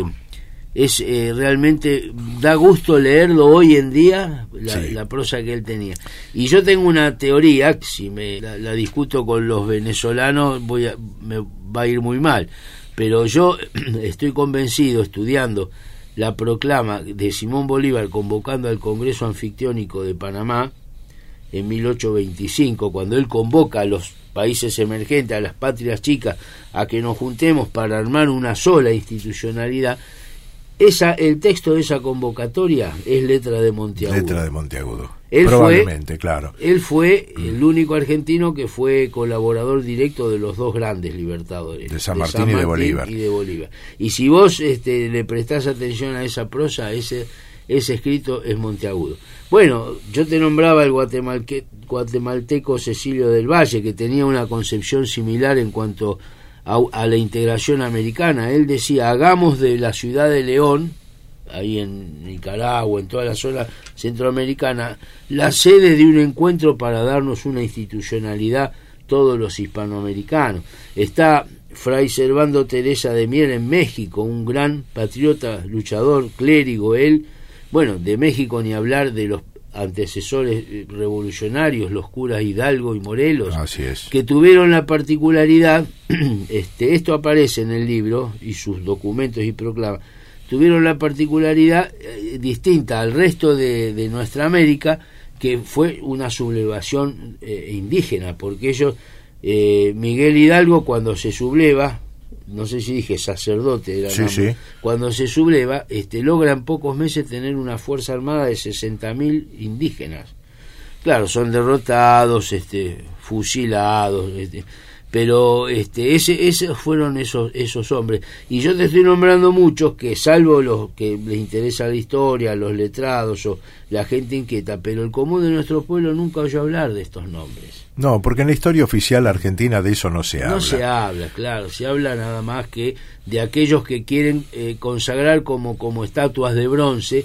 es eh, realmente da gusto leerlo hoy en día, la, sí. la prosa que él tenía. Y yo tengo una teoría, si me la, la discuto con los venezolanos voy a, me va a ir muy mal, pero yo estoy convencido, estudiando la proclama de Simón Bolívar convocando al Congreso Anfictiónico de Panamá en mil ochocientos veinticinco, cuando él convoca a los países emergentes, a las patrias chicas, a que nos juntemos para armar una sola institucionalidad. Esa, el texto de esa convocatoria es letra de Monteagudo. Letra de Monteagudo. Él Probablemente, fue, claro. Él fue mm. el único argentino que fue colaborador directo de los dos grandes libertadores, de San Martín, de San Martín y, de Bolívar. y de Bolívar. Y si vos este, le prestás atención a esa prosa, ese, ese escrito es Monteagudo. Bueno, yo te nombraba el guatemalque, guatemalteco Cecilio del Valle, que tenía una concepción similar en cuanto A, a la integración americana. Él decía, hagamos de la ciudad de León, ahí en Nicaragua, en toda la zona centroamericana, la sede de un encuentro para darnos una institucionalidad todos los hispanoamericanos. Está Fray Servando Teresa de Mier en México, un gran patriota, luchador, clérigo, él, bueno, de México ni hablar de los antecesores revolucionarios, los curas Hidalgo y Morelos, así es, que tuvieron la particularidad, este, esto aparece en el libro y sus documentos y proclamas, tuvieron la particularidad eh, distinta al resto de, de nuestra América, que fue una sublevación eh, indígena, porque ellos, eh, Miguel Hidalgo cuando se subleva, no sé si dije sacerdote, era sí, una, sí. cuando se subleva, este, logra en pocos meses tener una fuerza armada de sesenta mil indígenas. Claro, son derrotados, este, fusilados, este, pero este, ese, esos fueron esos, esos hombres. Y yo te estoy nombrando muchos que, salvo los que les interesa la historia, los letrados o la gente inquieta, pero el común de nuestro pueblo nunca oyó hablar de estos nombres. No, porque en la historia oficial argentina de eso no se habla. No se habla, claro, se habla nada más que de aquellos que quieren eh, consagrar como, como estatuas de bronce,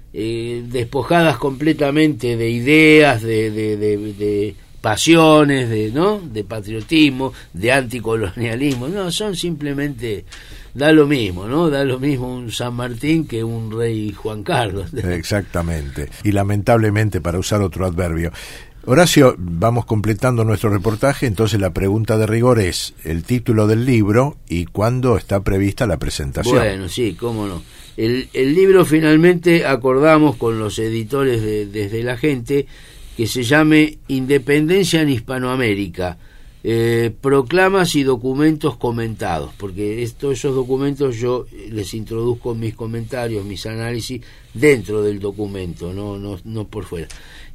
eh, despojadas completamente de ideas, de, de, de, de pasiones, de, ¿no?, de patriotismo, de anticolonialismo. No, son simplemente, da lo mismo, ¿no? Da lo mismo un San Martín que un rey Juan Carlos. Exactamente. Y lamentablemente, para usar otro adverbio. Horacio, vamos completando nuestro reportaje, entonces la pregunta de rigor es el título del libro y cuándo está prevista la presentación. Bueno, sí, cómo no. El, el libro finalmente acordamos con los editores de Desde la Gente que se llame Independencia en Hispanoamérica, eh, proclamas y documentos comentados, porque esto, esos documentos yo les introduzco mis comentarios, mis análisis dentro del documento, no, no, no por fuera.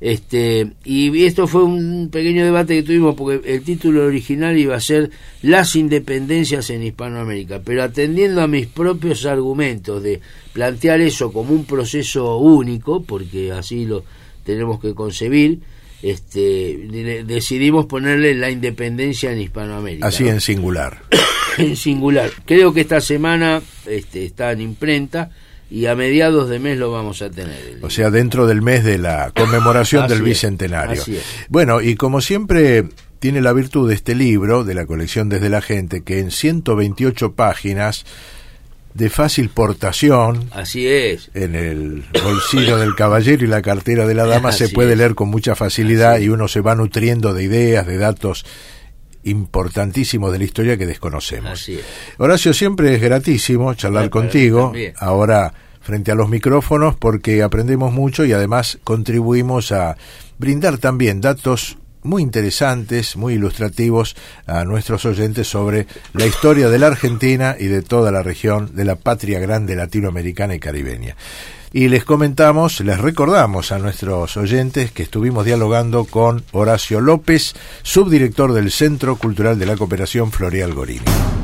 Este, y esto fue un pequeño debate que tuvimos porque el título original iba a ser Las independencias en Hispanoamérica, pero atendiendo a mis propios argumentos de plantear eso como un proceso único, porque así lo tenemos que concebir, este, decidimos ponerle la independencia en Hispanoamérica. Así, ¿no? En singular. En singular. Creo que esta semana este, está en imprenta y a mediados de mes lo vamos a tener. O sea, dentro del mes de la conmemoración Así del es, Bicentenario. así es. Bueno, y como siempre tiene la virtud de este libro, de la colección Desde la Gente, que en ciento veintiocho páginas de fácil portación, así es, en el bolsillo del caballero y la cartera de la dama, se Así puede es. leer con mucha facilidad y uno se va nutriendo de ideas, de datos importantísimos de la historia que desconocemos. Así es. Horacio, siempre es gratísimo charlar Ay, para mí contigo, también. ahora frente a los micrófonos, porque aprendemos mucho y además contribuimos a brindar también datos muy interesantes, muy ilustrativos a nuestros oyentes sobre la historia de la Argentina y de toda la región de la patria grande latinoamericana y caribeña. Y les comentamos, les recordamos a nuestros oyentes que estuvimos dialogando con Horacio López, subdirector del Centro Cultural de la Cooperación Floreal Gorini.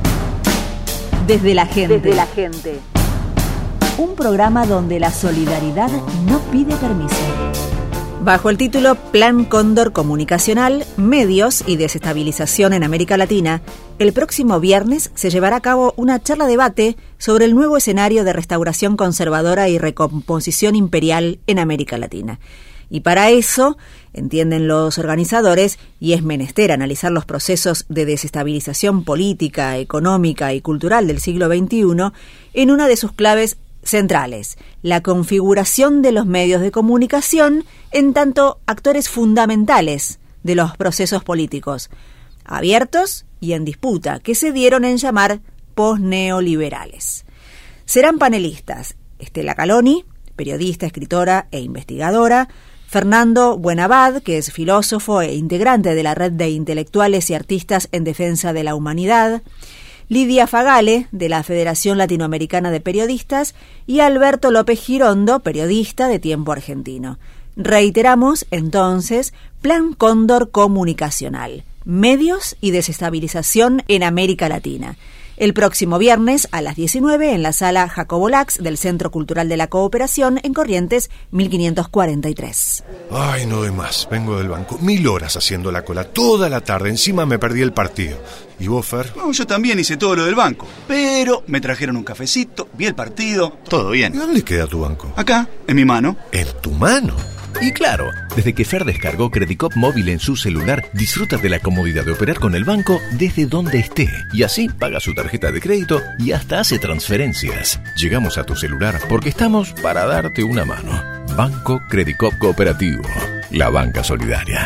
Desde la gente. Desde la gente. Un programa donde la solidaridad no pide permiso. Bajo el título Plan Cóndor Comunicacional, Medios y Desestabilización en América Latina, el próximo viernes se llevará a cabo una charla-debate sobre el nuevo escenario de restauración conservadora y recomposición imperial en América Latina. Y para eso, entienden los organizadores, y es menester analizar los procesos de desestabilización política, económica y cultural del siglo veintiuno en una de sus claves centrales, la configuración de los medios de comunicación en tanto actores fundamentales de los procesos políticos, abiertos y en disputa, que se dieron en llamar posneoliberales. Serán panelistas Estela Caloni, periodista, escritora e investigadora, Fernando Buenabad, que es filósofo e integrante de la red de intelectuales y artistas en defensa de la humanidad, Lidia Fagale, de la Federación Latinoamericana de Periodistas, y Alberto López Girondo, periodista de Tiempo Argentino. Reiteramos, entonces, Plan Cóndor Comunicacional, Medios y Desestabilización en América Latina. El próximo viernes a las diecinueve en la sala Jacobo Lax del Centro Cultural de la Cooperación en Corrientes mil quinientos cuarenta y tres. Ay, no doy más. Vengo del banco. Mil horas haciendo la cola. Toda la tarde. Encima me perdí el partido. ¿Y vos, Fer? No, yo también hice todo lo del banco. Pero me trajeron un cafecito, vi el partido, todo bien. ¿Y dónde queda tu banco? Acá, en mi mano. ¿En tu mano? Y claro, desde que Fer descargó Credicop Móvil en su celular, disfruta de la comodidad de operar con el banco desde donde esté. Y así paga su tarjeta de crédito y hasta hace transferencias. Llegamos a tu celular porque estamos para darte una mano. Banco Credicop Cooperativo, la banca solidaria.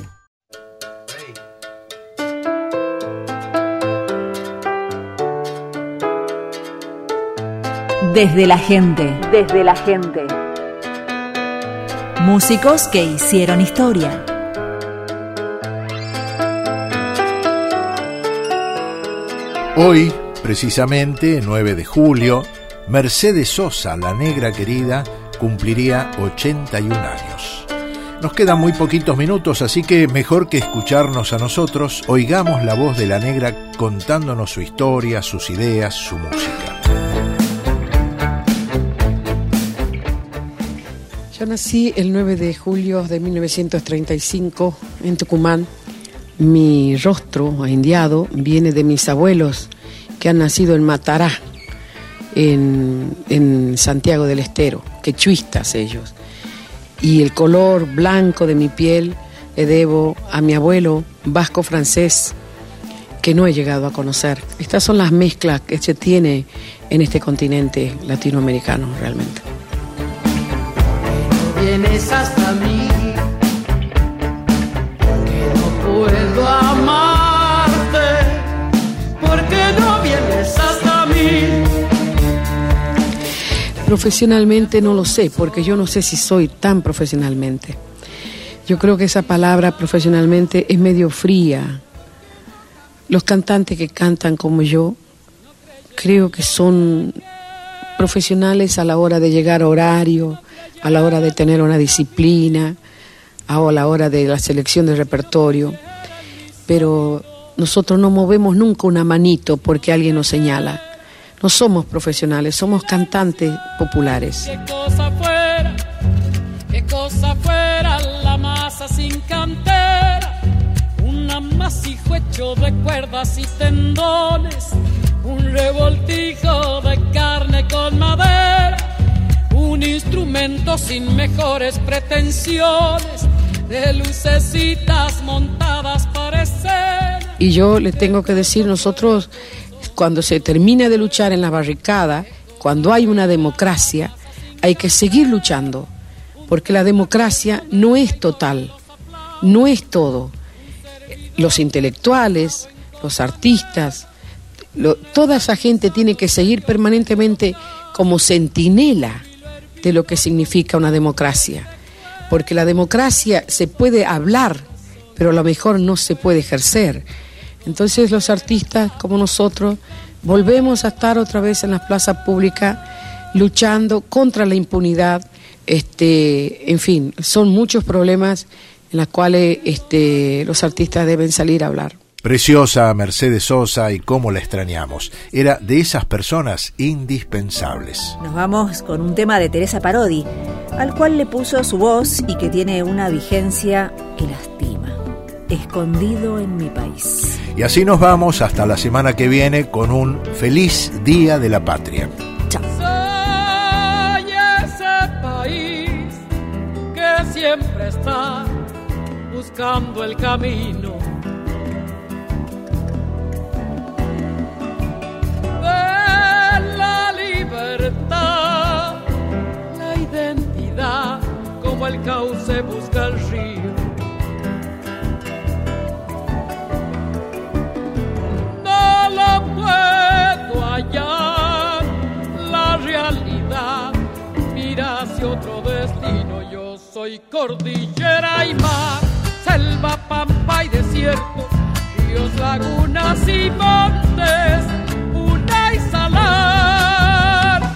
Desde la gente, desde la gente. Músicos que hicieron historia. Hoy, precisamente, nueve de julio, Mercedes Sosa, la negra querida, cumpliría ochenta y un años. Nos quedan muy poquitos minutos, así que mejor que escucharnos a nosotros, oigamos la voz de la negra contándonos su historia, sus ideas, su música. Yo nací el nueve de julio de mil novecientos treinta y cinco en Tucumán. Mi rostro indiado viene de mis abuelos que han nacido en Matará, en, en Santiago del Estero, quechuistas ellos. Y el color blanco de mi piel le debo a mi abuelo vasco francés, que no he llegado a conocer. Estas son las mezclas que se tiene en este continente latinoamericano realmente. Vienes hasta mí, que no puedo amarte, porque no vienes hasta mí. Profesionalmente no lo sé, porque yo no sé si soy tan profesionalmente. Yo creo que esa palabra profesionalmente es medio fría. Los cantantes que cantan como yo, creo que son profesionales a la hora de llegar a horario, a la hora de tener una disciplina, a la hora de la selección del repertorio, pero nosotros no movemos nunca una manito porque alguien nos señala. No somos profesionales, somos cantantes populares. Qué cosa fuera, qué cosa fuera la masa sin cantera, un amasijo hecho de cuerdas y tendones, un revoltijo de carne con madera, un instrumento sin mejores pretensiones, de lucecitas montadas para escena. Y yo le tengo que decir, nosotros, cuando se termina de luchar en la barricada, cuando hay una democracia, hay que seguir luchando, porque la democracia no es total, no es todo. Los intelectuales, los artistas, lo, toda esa gente tiene que seguir permanentemente como centinela de lo que significa una democracia, porque la democracia se puede hablar, pero a lo mejor no se puede ejercer. Entonces los artistas como nosotros volvemos a estar otra vez en las plazas públicas luchando contra la impunidad. Este, en fin, son muchos problemas en los cuales este, los artistas deben salir a hablar. Preciosa Mercedes Sosa, y cómo la extrañamos. Era de esas personas indispensables. Nos vamos con un tema de Teresa Parodi, al cual le puso su voz y que tiene una vigencia que lastima. Escondido en mi país. Y así nos vamos hasta la semana que viene con un feliz Día de la Patria. Chao. Soy ese país que siempre está buscando el camino de la libertad, la identidad, como el cauce busca el río. No lo puedo hallar, la realidad mira hacia otro destino. Yo soy cordillera y mar, selva, pampa y desierto, ríos, lagunas y montes, una y salar.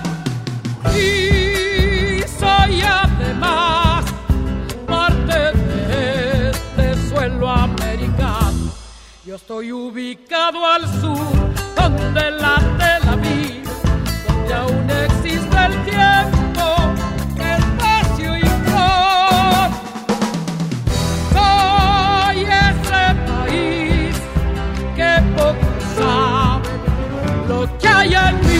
Y soy además parte de este suelo americano. Yo estoy ubicado al sur, donde late la vida, donde aún existe el tiempo, espacio y flor. Soy ese país que poco sabe lo que hay en mí.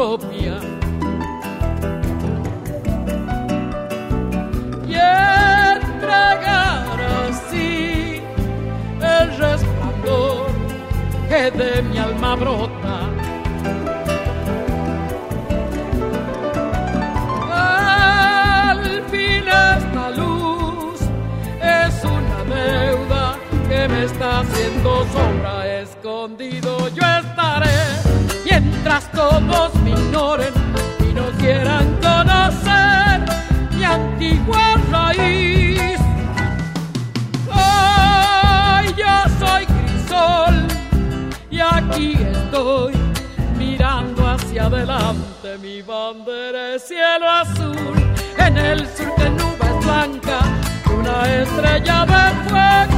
propia. Y entregar así el resplandor que de mi alma brota. Al fin esta luz es una deuda que me está haciendo sombra. Escondido yo estaré mientras todos me ignoren y no quieran conocer mi antigua raíz. Ay, yo soy crisol y aquí estoy mirando hacia adelante. Mi bandera es cielo azul, en el sur de nubes blancas, una estrella de fuego